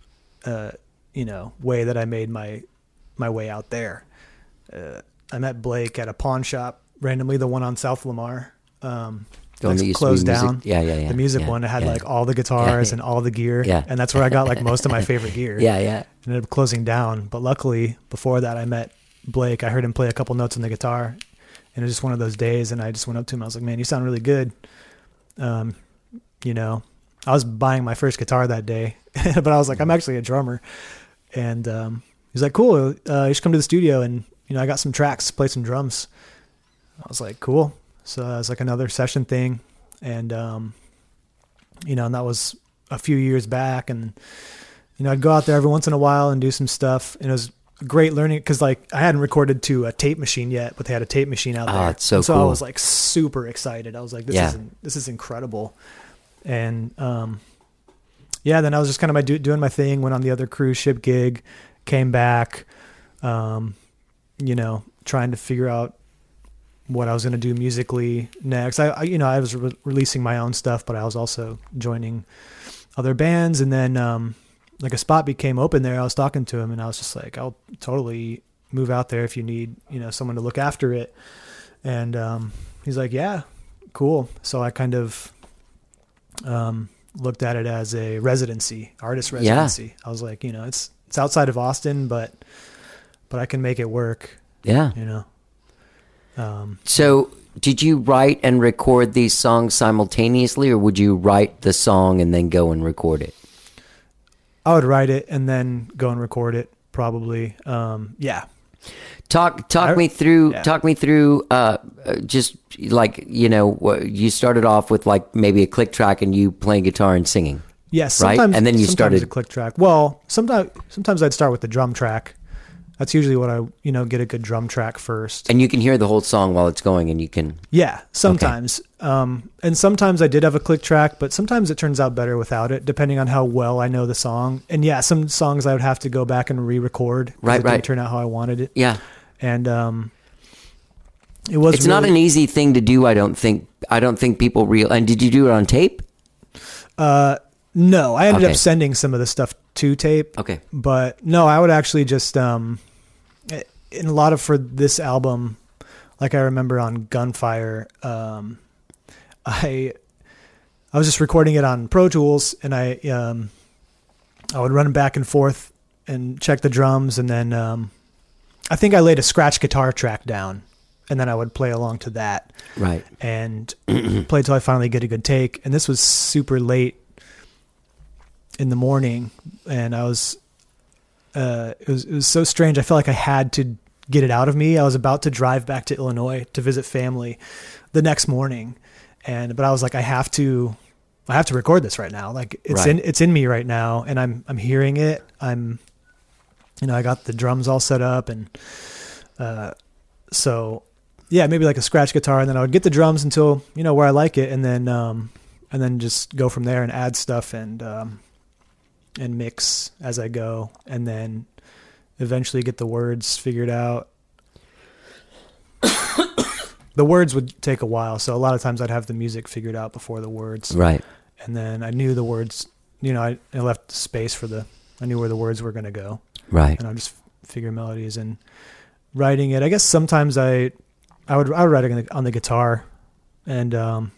way that I made my way out there. I met Blake at a pawn shop randomly, the one on South Lamar. Closed down. Yeah. The music one, it had like all the guitars and all the gear. Yeah. And that's where I got like most of my favorite gear. Yeah. Ended up closing down. But luckily before that I met Blake. I heard him play a couple notes on the guitar, and it was just one of those days, and I just went up to him. I was like, man, you sound really good. I was buying my first guitar that day, but I was like, I'm actually a drummer. And he's like, cool, you should come to the studio, and I got some tracks, play some drums. I was like, cool. So it was like another session thing, and and that was a few years back, and I'd go out there every once in a while and do some stuff, and it was great learning because like I hadn't recorded to a tape machine yet, but they had a tape machine out there. It's so And so cool. I was like super excited. I was like, this is incredible. And then I was just kind of doing my thing, went on the other cruise ship gig, came back, trying to figure out what I was going to do musically next. I was releasing my own stuff, but I was also joining other bands. And then like a spot became open there. I was talking to him and I was just like, I'll totally move out there if you need, someone to look after it. And he's like, yeah, cool. So I kind of looked at it as a artist residency. I was like, it's outside of Austin, but I can make it work. Yeah. So did you write and record these songs simultaneously, or would you write the song and then go and record it? I would write it and then go and record it probably. Yeah. Talk me through just like, you started off with like maybe a click track and you playing guitar and singing. Yes. Right. And then you started a click track. Well, sometimes I'd start with the drum track. That's usually what I, get a good drum track first. And you can hear the whole song while it's going and you can. Yeah, sometimes. Okay. And sometimes I did have a click track, but sometimes it turns out better without it, depending on how well I know the song. And yeah, some songs I would have to go back and re-record. Right, it didn't turn out how I wanted it. Yeah. And it was. It's not an easy thing to do. I don't think people real. And did you do it on tape? No, I ended up sending some of the stuff to tape. Okay. But no, I would actually just in a lot of for this album, like I remember on Gunfire, I was just recording it on Pro Tools, and I would run back and forth and check the drums, and then I think I laid a scratch guitar track down, and then I would play along to that. Right. And play till I finally get a good take. And this was super late in the morning, and I was it was so strange. I felt like I had to get it out of me. I was about to drive back to Illinois to visit family the next morning, but I was like, I have to record this right now. Like it's in me right now, and I'm hearing it. I got the drums all set up, and so yeah, maybe like a scratch guitar, and then I would get the drums until where I like it, and then just go from there and add stuff and mix as I go, and then eventually get the words figured out. The words would take a while, so a lot of times I'd have the music figured out before the words. Right. And then I knew the words, I left space I knew where the words were going to go. Right. And I would just figure melodies and writing it. I guess sometimes I would write it on the guitar, and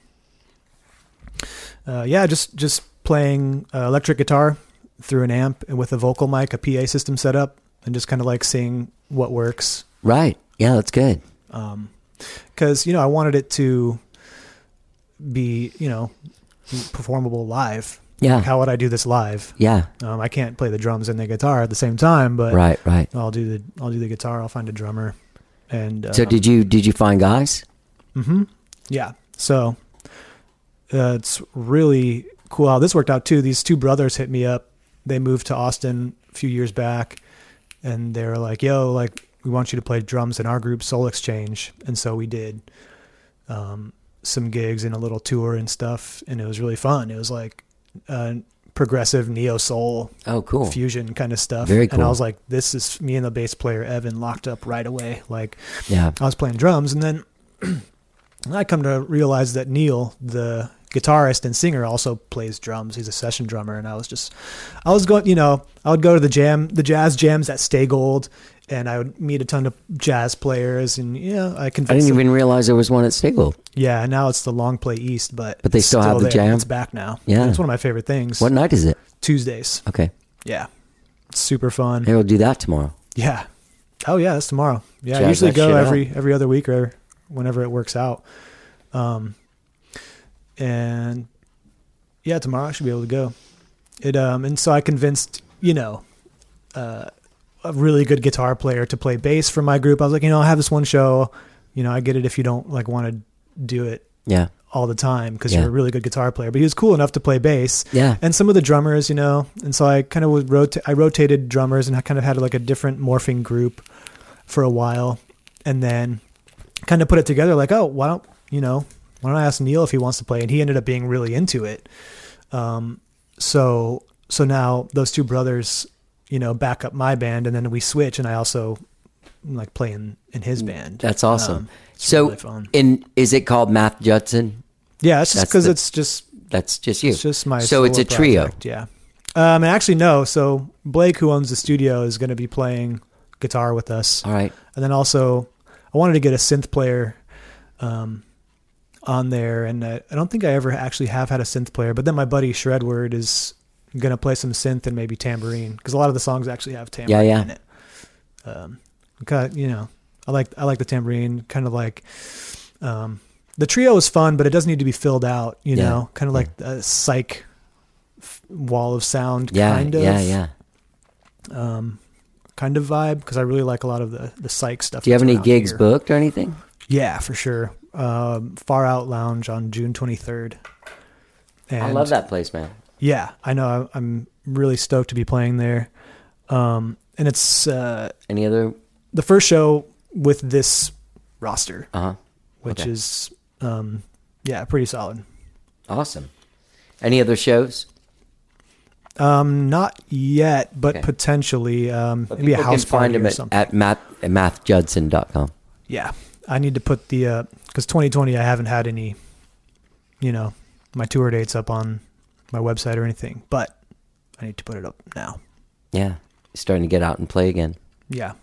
just playing electric guitar through an amp and with a vocal mic, a PA system set up, and just kind of like seeing what works. Right. Yeah, that's good. Because I wanted it to be performable live. Yeah. Like, how would I do this live? Yeah. I can't play the drums and the guitar at the same time, but right. I'll do the guitar. I'll find a drummer. And so did you find guys? Mm-hmm. Yeah. So it's really cool how this worked out too. These two brothers hit me up. They moved to Austin a few years back, and they were like, "Yo, like we want you to play drums in our group, Soul Exchange." And so we did some gigs and a little tour and stuff, and it was really fun. It was like progressive neo soul, cool, fusion kind of stuff. Very cool. And I was like, this is me and the bass player Evan locked up right away. Like, yeah, I was playing drums, and then I come to realize that Neil, the guitarist and singer, also plays drums. He's a session drummer, and I would go to the jazz jams at Stay Gold, and I would meet a ton of jazz players, and I didn't even realize there was one at Stay Gold. Yeah, now it's the Long Play East, but they still have the there. jam. It's back now. Yeah, and it's one of my favorite things. What night is it? Tuesdays. Okay. Yeah, it's super fun. Hey, we'll do that tomorrow. Yeah. Oh yeah, that's tomorrow. Yeah, Jazz I usually go shit every other week or whenever it works out. And yeah, tomorrow I should be able to go. And so I convinced, a really good guitar player to play bass for my group. I was like, I have this one show, I get it if you don't like want to do it Yeah. all the time because Yeah. you're a really good guitar player. But he was cool enough to play bass. Yeah. And some of the drummers, you know, and so I kind of would I rotated drummers, and I kind of had like a different morphing group for a while, and then kind of put it together like, oh, why don't I ask Neil if he wants to play? And he ended up being really into it. So now those two brothers, you know, back up my band, and then we switch, and I also like play in his band. That's awesome. It's So, really fun. is it called Math Judson? Yeah, it's just That's because the- That's just you. it's just my So it's solo a trio. project, yeah. And actually, no. So Blake, who owns the studio, is going to be playing guitar with us. All right. And then also, I wanted to get a synth player on there, and I don't think I ever actually have had a synth player. But then my buddy Shredword is going to play some synth and maybe tambourine, because a lot of the songs actually have tambourine Yeah. in it. Kind of, you know, I like the tambourine. Kind of like the trio is fun, but it doesn't need to be filled out. You Yeah. know, kind of like a psych wall of sound. Yeah. kind of. Yeah. Kind of vibe, because I really like a lot of the psych stuff. Do you have that's any around gigs here. booked or anything? Yeah, for sure. Far Out Lounge on June 23rd. And I love that place, man. Yeah, I know. I'm really stoked to be playing there. And it's Any other? the first show with this roster, which Okay. is pretty solid. Awesome. Any other shows? Not yet, but Okay. potentially But maybe a people house can find party him or at, something. at mathjudson.com. Yeah, I need to put the because 2020 I haven't had any, you know, my tour dates up on my website or anything, but I need to put it up now. Yeah. Starting to get out and play again. Yeah.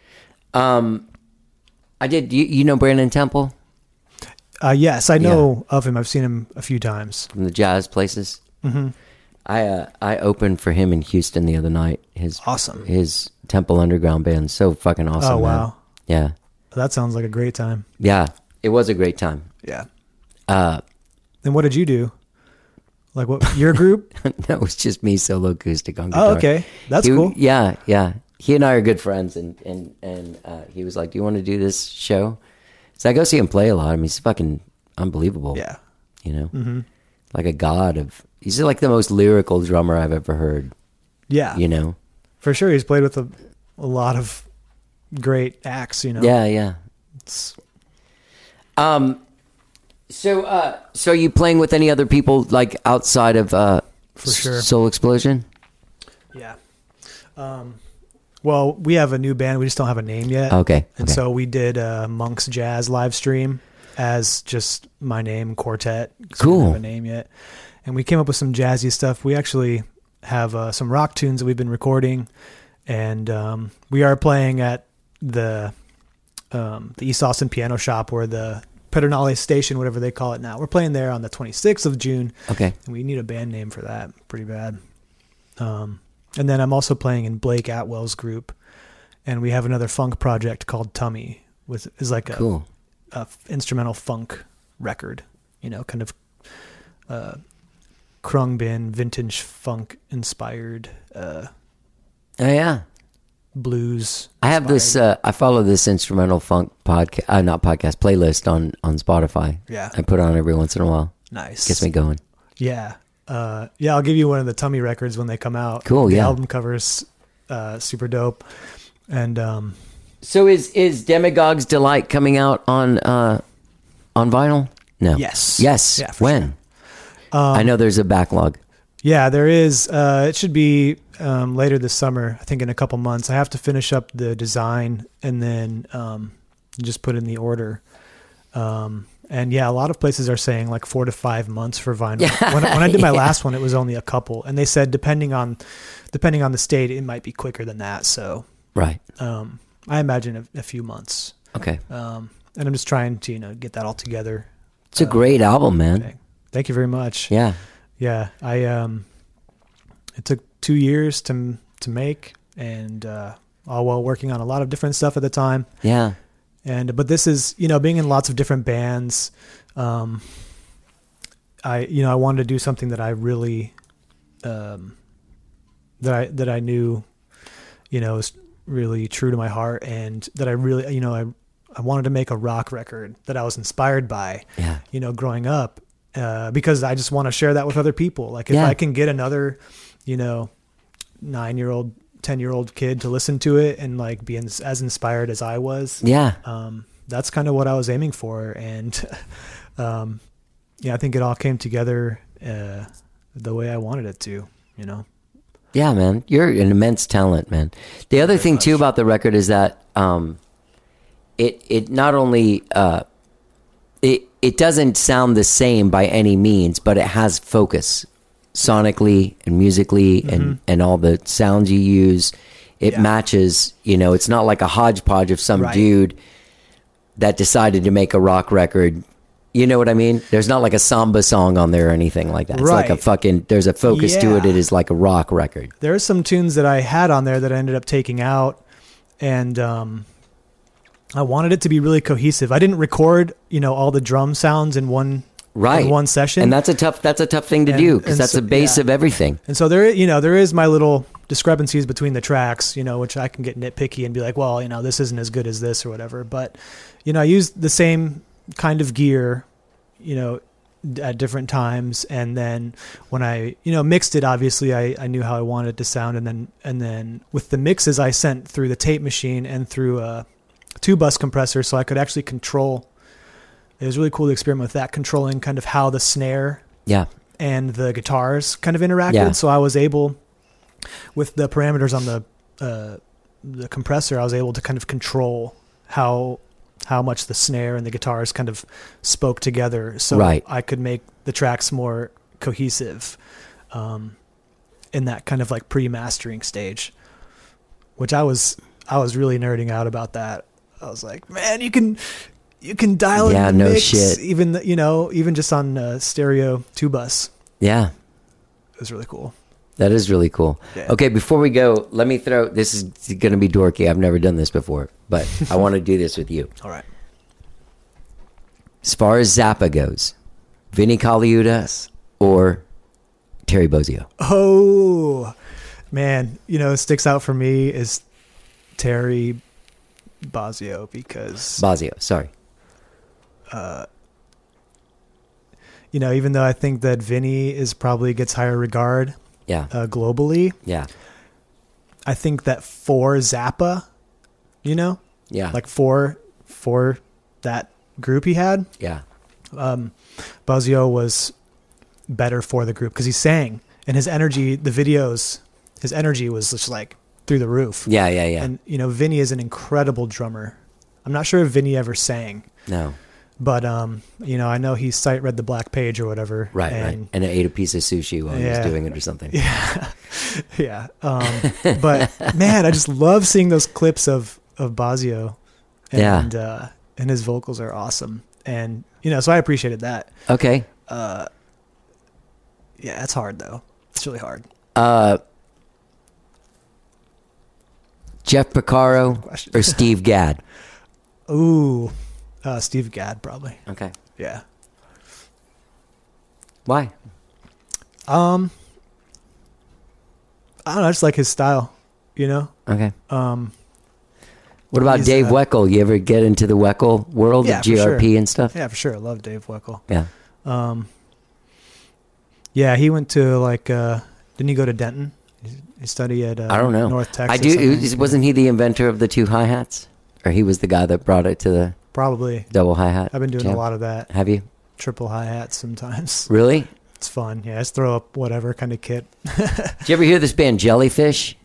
I did. You know Brandon Temple Yes, I know of him. I've seen him a few times. from the jazz places? Mm-hmm. I opened for him in Houston the other night. Awesome. His Temple Underground band, so fucking awesome. Oh, man. wow. Yeah, That sounds like a great time. yeah. It was a great time. Yeah. Uh, Then what did you do? Like what? Your group? no, it was just me solo acoustic on guitar. Oh, okay. That's He- cool. Yeah, yeah. He and I are good friends, and he was like, "Do you want to do this show?" So I go see him play a lot. I mean, he's fucking unbelievable. Yeah. you know, Mm-hmm. like a god of. He's like the most lyrical drummer I've ever heard. Yeah. You know. For sure. He's played with a lot of great acts, you know. Yeah, yeah. It's, So are you playing with any other people like outside of For sure. Soul Explosion? yeah. Well, we have a new band. We just don't have a name yet. Okay. And okay. so we did a Monk's Jazz live stream as just my name, Quartet. 'cause we Cool. don't have a name yet. And we came up with some jazzy stuff. We actually have some rock tunes that we've been recording. And we are playing at the East Austin Piano Shop, or the Pedernales Station, whatever they call it now. We're playing there on the 26th of June. Okay. And we need a band name for that pretty bad. And then I'm also playing in Blake Atwell's group, and we have another funk project called Tummy, which is like Cool. a instrumental funk record, you know, kind of Krungbin vintage funk inspired Oh yeah. blues. I have this. I follow this instrumental funk podcast, not podcast, playlist on Spotify. Yeah. I put it on every once in a while. Nice. Gets me going. Yeah. Yeah, I'll give you one of the Tummy records when they come out. Cool, The yeah. album cover's super dope. And So is Demagogue's Delight coming out on vinyl? No. Yes. Yes. Yeah, for When? I know there's a backlog. yeah, there is. It should be later this summer, I think in a couple months. I have to finish up the design and then just put in the order. And yeah, a lot of places are saying like 4 to 5 months for vinyl. Yeah. When I did my last one, it was only a couple, and they said depending on the state, it might be quicker than that. So Right. I imagine a few months. Okay. And I'm just trying to get that all together. It's a great album, man. Okay. Thank you very much. Yeah. Yeah, it took 2 years to make, and all while working on a lot of different stuff at the time. Yeah. But this is, being in lots of different bands. I wanted to do something that I really, that I knew, was really true to my heart, and that I really, I wanted to make a rock record that I was inspired by, Yeah. Growing up, because I just want to share that with other people. Like if Yeah. I can get another, 9-year-old, 10-year-old kid to listen to it and like be as inspired as I was. Yeah. That's kind of what I was aiming for. And, I think it all came together, the way I wanted it to, Yeah, man. You're an immense talent, man. The other thing too about the record is that it not only it doesn't sound the same by any means, but it has focus sonically and musically and all the sounds you use. It matches, it's not like a hodgepodge of some Right. dude that decided to make a rock record. You know what I mean? There's not like a samba song on there or anything like that. It's like a Right. fucking, there's a focus to it. Yeah. It is like a rock record. There are some tunes that I had on there that I ended up taking out, and I wanted it to be really cohesive. I didn't record, all the drum sounds in one session, And that's a tough thing to do because and that's so- the base yeah. of everything. And so there is my little discrepancies between the tracks, which I can get nitpicky and be like, well, this isn't as good as this or whatever. But, I used the same kind of gear, at different times. And then when I, mixed it, obviously I knew how I wanted it to sound. And then with the mixes I sent through the tape machine and through a 2-bus compressor, so I could actually control. It was really cool to experiment with that, controlling kind of how the snare Yeah. and the guitars kind of interacted. Yeah. So I was able, with the parameters on the compressor, I was able to kind of control how much the snare and the guitars kind of spoke together. So Right. I could make the tracks more cohesive in that kind of like pre-mastering stage, which I was really nerding out about that. I was like, man, you can dial Yeah, in the no mix, shit. even just on stereo 2-bus. Yeah. It was really cool. That is really cool. Yeah. Okay, before we go, let me throw, this is going to be dorky. I've never done this before, but I want to do this with you. All right. As far as Zappa goes, Vinnie Colaiuta or Terry Bozzio? Oh, man. Sticks out for me is Terry Bozzio because, Bozzio, sorry. even though I think that Vinny probably gets higher regard Yeah. globally, Yeah. I think that for Zappa, Yeah. like for that group he had, yeah. Bozzio was better for the group because he sang and his energy, the videos, his energy was just like through the roof. Yeah, yeah, yeah. And, Vinny is an incredible drummer. I'm not sure if Vinny ever sang, No. but, I know he sight read the Black Page or whatever. Right, and, right. And I ate a piece of sushi while he was Yeah. doing it or something. Yeah. Yeah. But man, I just love seeing those clips of Bozzio and, and his vocals are awesome. And, so I appreciated that. Okay. Yeah, it's hard though. It's really hard. Jeff Porcaro question. or Steve Gadd? Ooh, Steve Gadd probably. Okay. Yeah. Why? I don't know. I just like his style, Okay. What about he's, Dave Weckl? You ever get into the Weckl world Yeah, of for sure. GRP and stuff? Yeah, for sure. I love Dave Weckl. Yeah. Yeah, he went to didn't he go to Denton? He studied at I don't know. North Texas. I do. I think. Wasn't he the inventor of the 2 hi-hats? Or he was the guy that brought it to the Probably. double hi-hat? I've been doing jam? a lot of that. Have you? Triple hi-hats sometimes. Really? It's fun. Yeah, just throw up whatever kind of kit. Did you ever hear this band Jellyfish?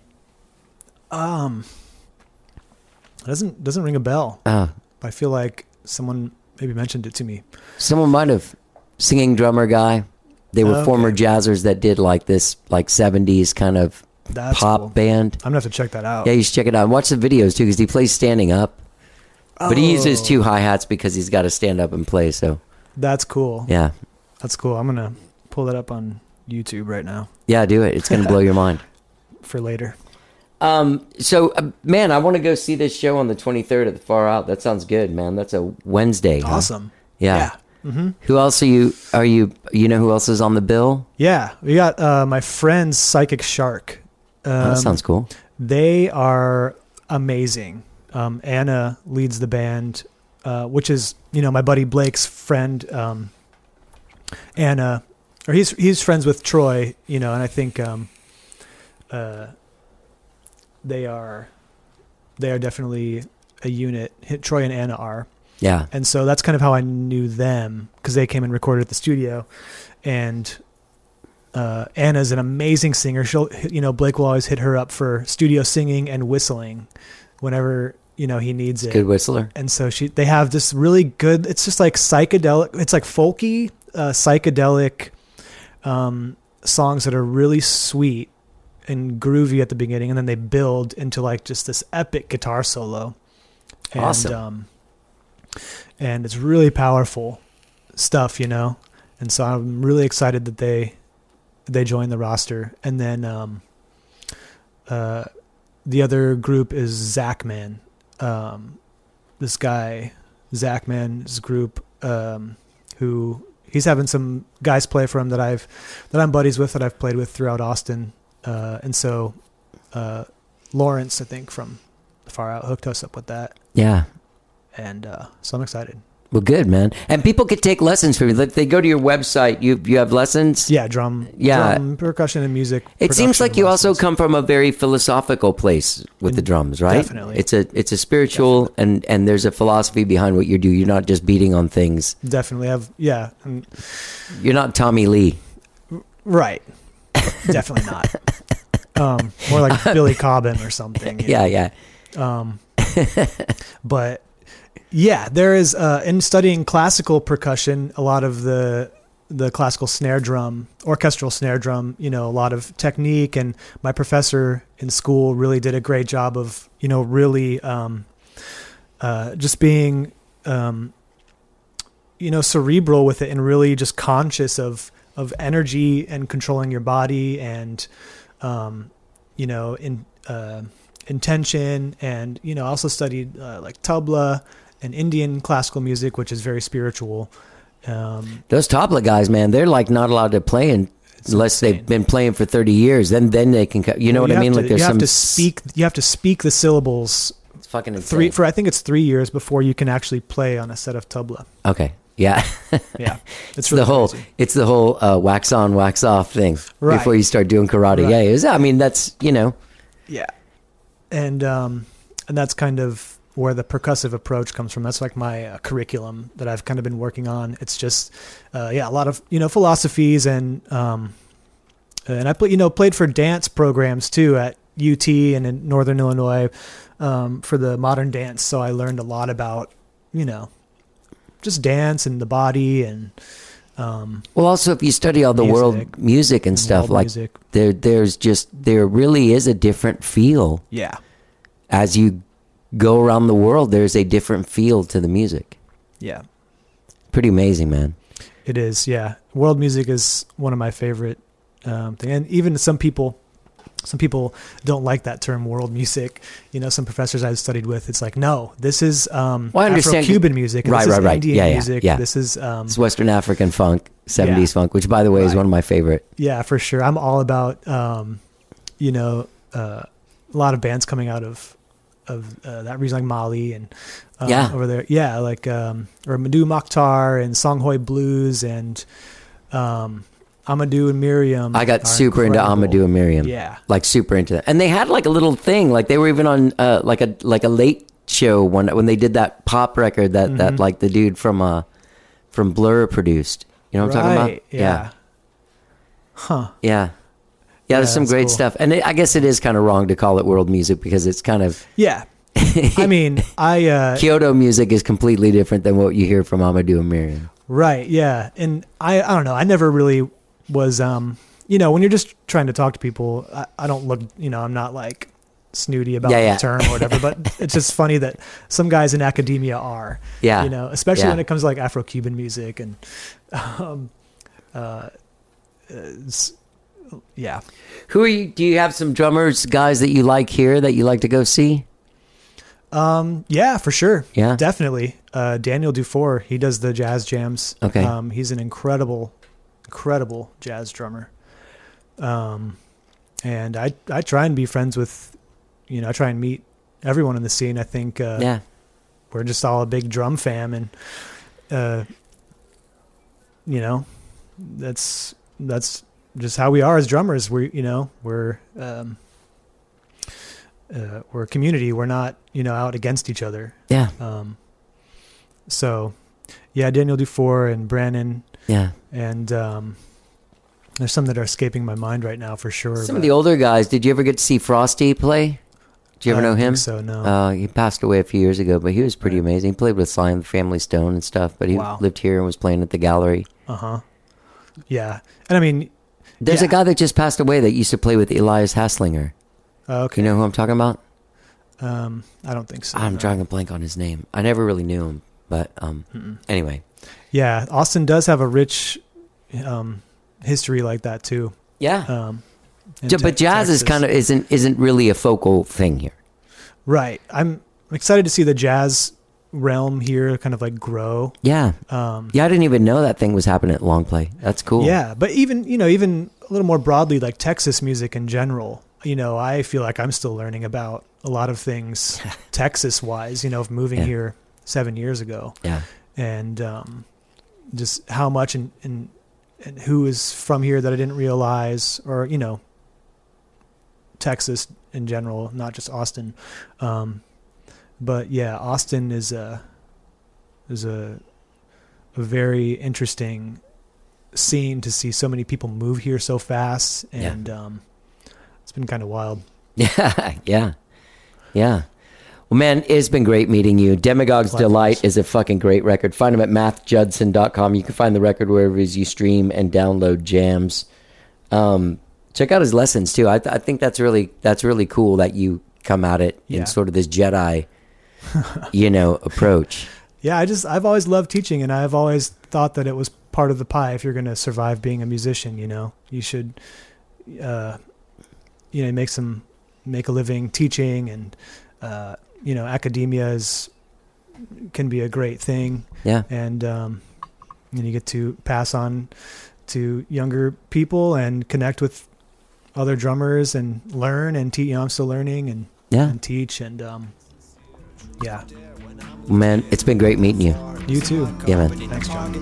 Doesn't ring a bell. Oh, I feel like someone maybe mentioned it to me. someone might have. Singing drummer guy. They were Okay. former jazzers that did like this 70s kind of That's pop cool. band. I'm gonna have to check that out. Yeah, you should check it out. And watch the videos too because he plays standing up. But he uses Oh. 2 hi-hats because he's got to stand up and play. So, That's cool. yeah. That's cool. I'm gonna pull that up on YouTube right now Yeah, do it. It's going to blow your mind. for later. Man, I want to go see this show on the 23rd at the Far Out. That sounds good, man. That's a Wednesday. Huh? Awesome. Yeah. Mm-hmm. Who else you know who else is on the bill? Yeah, we got my friends Psychic Shark. That sounds cool. They are amazing. Anna leads the band. which is, my buddy Blake's friend, Anna, or he's friends with Troy, and I think they are definitely a unit. Troy and Anna are. Yeah. And so that's kind of how I knew them, because they came and recorded at the studio. And Anna's an amazing singer. She'll, Blake will always hit her up for studio singing and whistling whenever, he needs it. Good whistler. And so they have this really good, it's just like psychedelic, it's like folky, psychedelic songs that are really sweet and groovy at the beginning, and then they build into like just this epic guitar solo. And, Awesome. And it's really powerful stuff, and so I'm really excited that they joined the roster. And then the other group is Zachman. This guy Zachman's group, who he's having some guys play for him that I'm buddies with, that I've played with throughout Austin. And so Lawrence, I think, from the Far Out, hooked us up with that. Yeah. And so I'm excited. Well, good, man. And people could take lessons from you. If they go to your website, you have lessons? Yeah, drum, percussion, and music. It seems like you lessons. also come from a very philosophical place with the drums, right? Definitely. It's a spiritual, and there's a philosophy behind what you do. You're not just beating on things. Definitely and You're not Tommy Lee. right. Definitely not. More like Billy Cobham or something. Yeah. But yeah, there is in studying classical percussion, a lot of the classical snare drum, orchestral snare drum, a lot of technique, and my professor in school really did a great job of, really just being cerebral with it, and really just conscious of energy and controlling your body, and intention. And I also studied like tabla and Indian classical music, which is very spiritual. Those tabla guys, man, they're like not allowed to play unless they've been playing for 30 years. Then they can. You know what I mean? Like you have to speak the syllables. It's fucking insane. I think it's 3 years before you can actually play on a set of tabla. Okay. Yeah. Yeah. It's really crazy. It's the whole wax on, wax off thing before you start doing karate. Right. Yeah. That's, Yeah. And that's kind of where the percussive approach comes from. That's like my curriculum that I've kind of been working on. It's just, a lot of, philosophies, and I played for dance programs too at UT and in Northern Illinois, for the modern dance. So I learned a lot about, just dance and the body, and, well, also if you study all the world music and stuff, like music. there really is a different feel. Yeah. As you go around the world, there's a different feel to the music. Yeah. Pretty amazing, man. It is. Yeah. World music is one of my favorite thing. And even some people don't like that term, world music. Some professors I've studied with, it's like, no, this is Afro-Cuban music. Right, this is right. Indian music. Yeah. This is it's Western African funk, 70s funk, which, by the way, is one of my favorite. Yeah, for sure. I'm all about, a lot of bands coming out of that region, like Mali and over there. Yeah, like or Madhu Mokhtar and Songhoi Blues and Amadou and Miriam. I got super into Amadou and Miriam. Yeah, like super into that. And they had like a little thing, like they were even on like a late show when they did that pop record that like the dude from Blur produced. You know what I'm talking about? Yeah. Huh. Yeah. Yeah, there's some great stuff. And I guess it is kind of wrong to call it world music because it's kind of... Yeah. I mean, Kyoto music is completely different than what you hear from Amadou and Miriam. Right, yeah. And I don't know. I never really was... when you're just trying to talk to people, I don't look... I'm not like snooty about the term or whatever, but it's just funny that some guys in academia are. Yeah. Especially when it comes to like Afro-Cuban music and... yeah. Who are you? Do you have some drummers, guys that you like here that you like to go see? Yeah, for sure. Yeah, definitely. Daniel Dufour, he does the jazz jams. Okay. He's an incredible jazz drummer. And I try and be friends with, I try and meet everyone in the scene. I think, we're just all a big drum fam, and you know, that's just how we are as drummers. We're a community. We're not, out against each other. Yeah. So yeah, Daniel Dufour and Brannon. Yeah. And there's some that are escaping my mind right now for sure. Some of the older guys, did you ever get to see Frosty play? Did you ever know him? I don't think so, no. He passed away a few years ago, but he was pretty amazing. He played with Sly and the Family Stone and stuff, but he lived here and was playing at the Gallery. Yeah. And I mean, there's a guy that just passed away that used to play with Elias Hasslinger. Okay. You know who I'm talking about? I don't think so. I'm drawing a blank on his name. I never really knew him, but anyway. Yeah, Austin does have a rich history like that too. Yeah. But jazz is kind of isn't really a focal thing here. Right. I'm excited to see the jazz realm here kind of like grow. Yeah. I didn't even know that thing was happening at Long Play. That's cool. Yeah, but even a little more broadly, like Texas music in general, I feel like I'm still learning about a lot of things Texas wise, of moving here 7 years ago. Yeah. And just how much and who is from here that I didn't realize, or, Texas in general, not just Austin. But yeah, Austin is a very interesting scene to see so many people move here so fast, and it's been kind of wild. Yeah. Well, man, it's been great meeting you. Demagogue's Delight is a fucking great record. Find him at mathjudson.com. You can find the record wherever you stream and download jams. Check out his lessons too. I think that's really cool that you come at it in sort of this Jedi, approach. Yeah, I've always loved teaching, and I've always thought that it was part of the pie. If you're going to survive being a musician, you should, make a living teaching, and academia can be a great thing. Yeah, and you get to pass on to younger people and connect with other drummers and learn and teach. I'm still learning and teach, and man, it's been great meeting you. You too. Yeah, man. Thanks, John.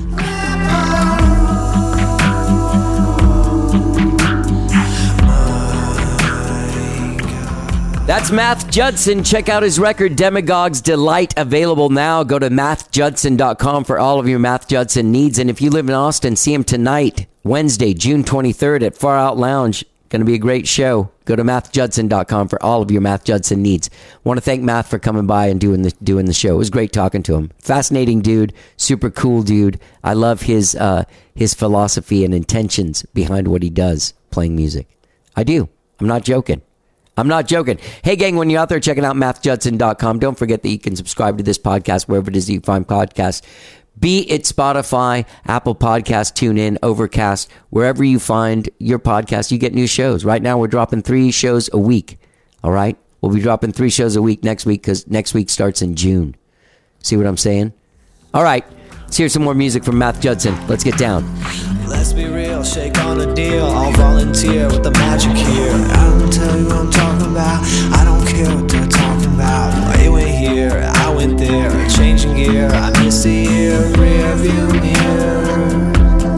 That's Math Judson. Check out his record, Demagogue's Delight, available now. Go to mathjudson.com for all of your Math Judson needs. And if you live in Austin, see him tonight, Wednesday, June 23rd at Far Out Lounge. Going to be a great show. Go to mathjudson.com for all of your Math Judson needs. Want to thank Math for coming by and doing the show. It was great talking to him. Fascinating dude, super cool dude. I love his philosophy and intentions behind what he does playing music. I do. I'm not joking. Hey, gang, when you're out there checking out mathjudson.com, don't forget that you can subscribe to this podcast wherever it is that you find podcasts. Be it Spotify, Apple Podcasts, TuneIn, Overcast, wherever you find your podcast, you get new shows. Right now, we're dropping 3 shows a week. All right? We'll be dropping 3 shows a week next week because next week starts in June. See what I'm saying? All right. Let's hear some more music from Math Judson. Let's get down. Let's be real, shake on a deal. I'll volunteer with the magic here. I don't tell you what I'm talking about. I don't care what they're talking about. I went here, I went there, changing gear. I missed a year, rear view mirror.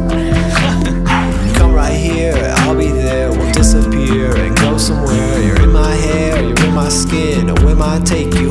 Come right here, I'll be there. We'll disappear and go somewhere. You're in my hair, you're in my skin. Where might I take you?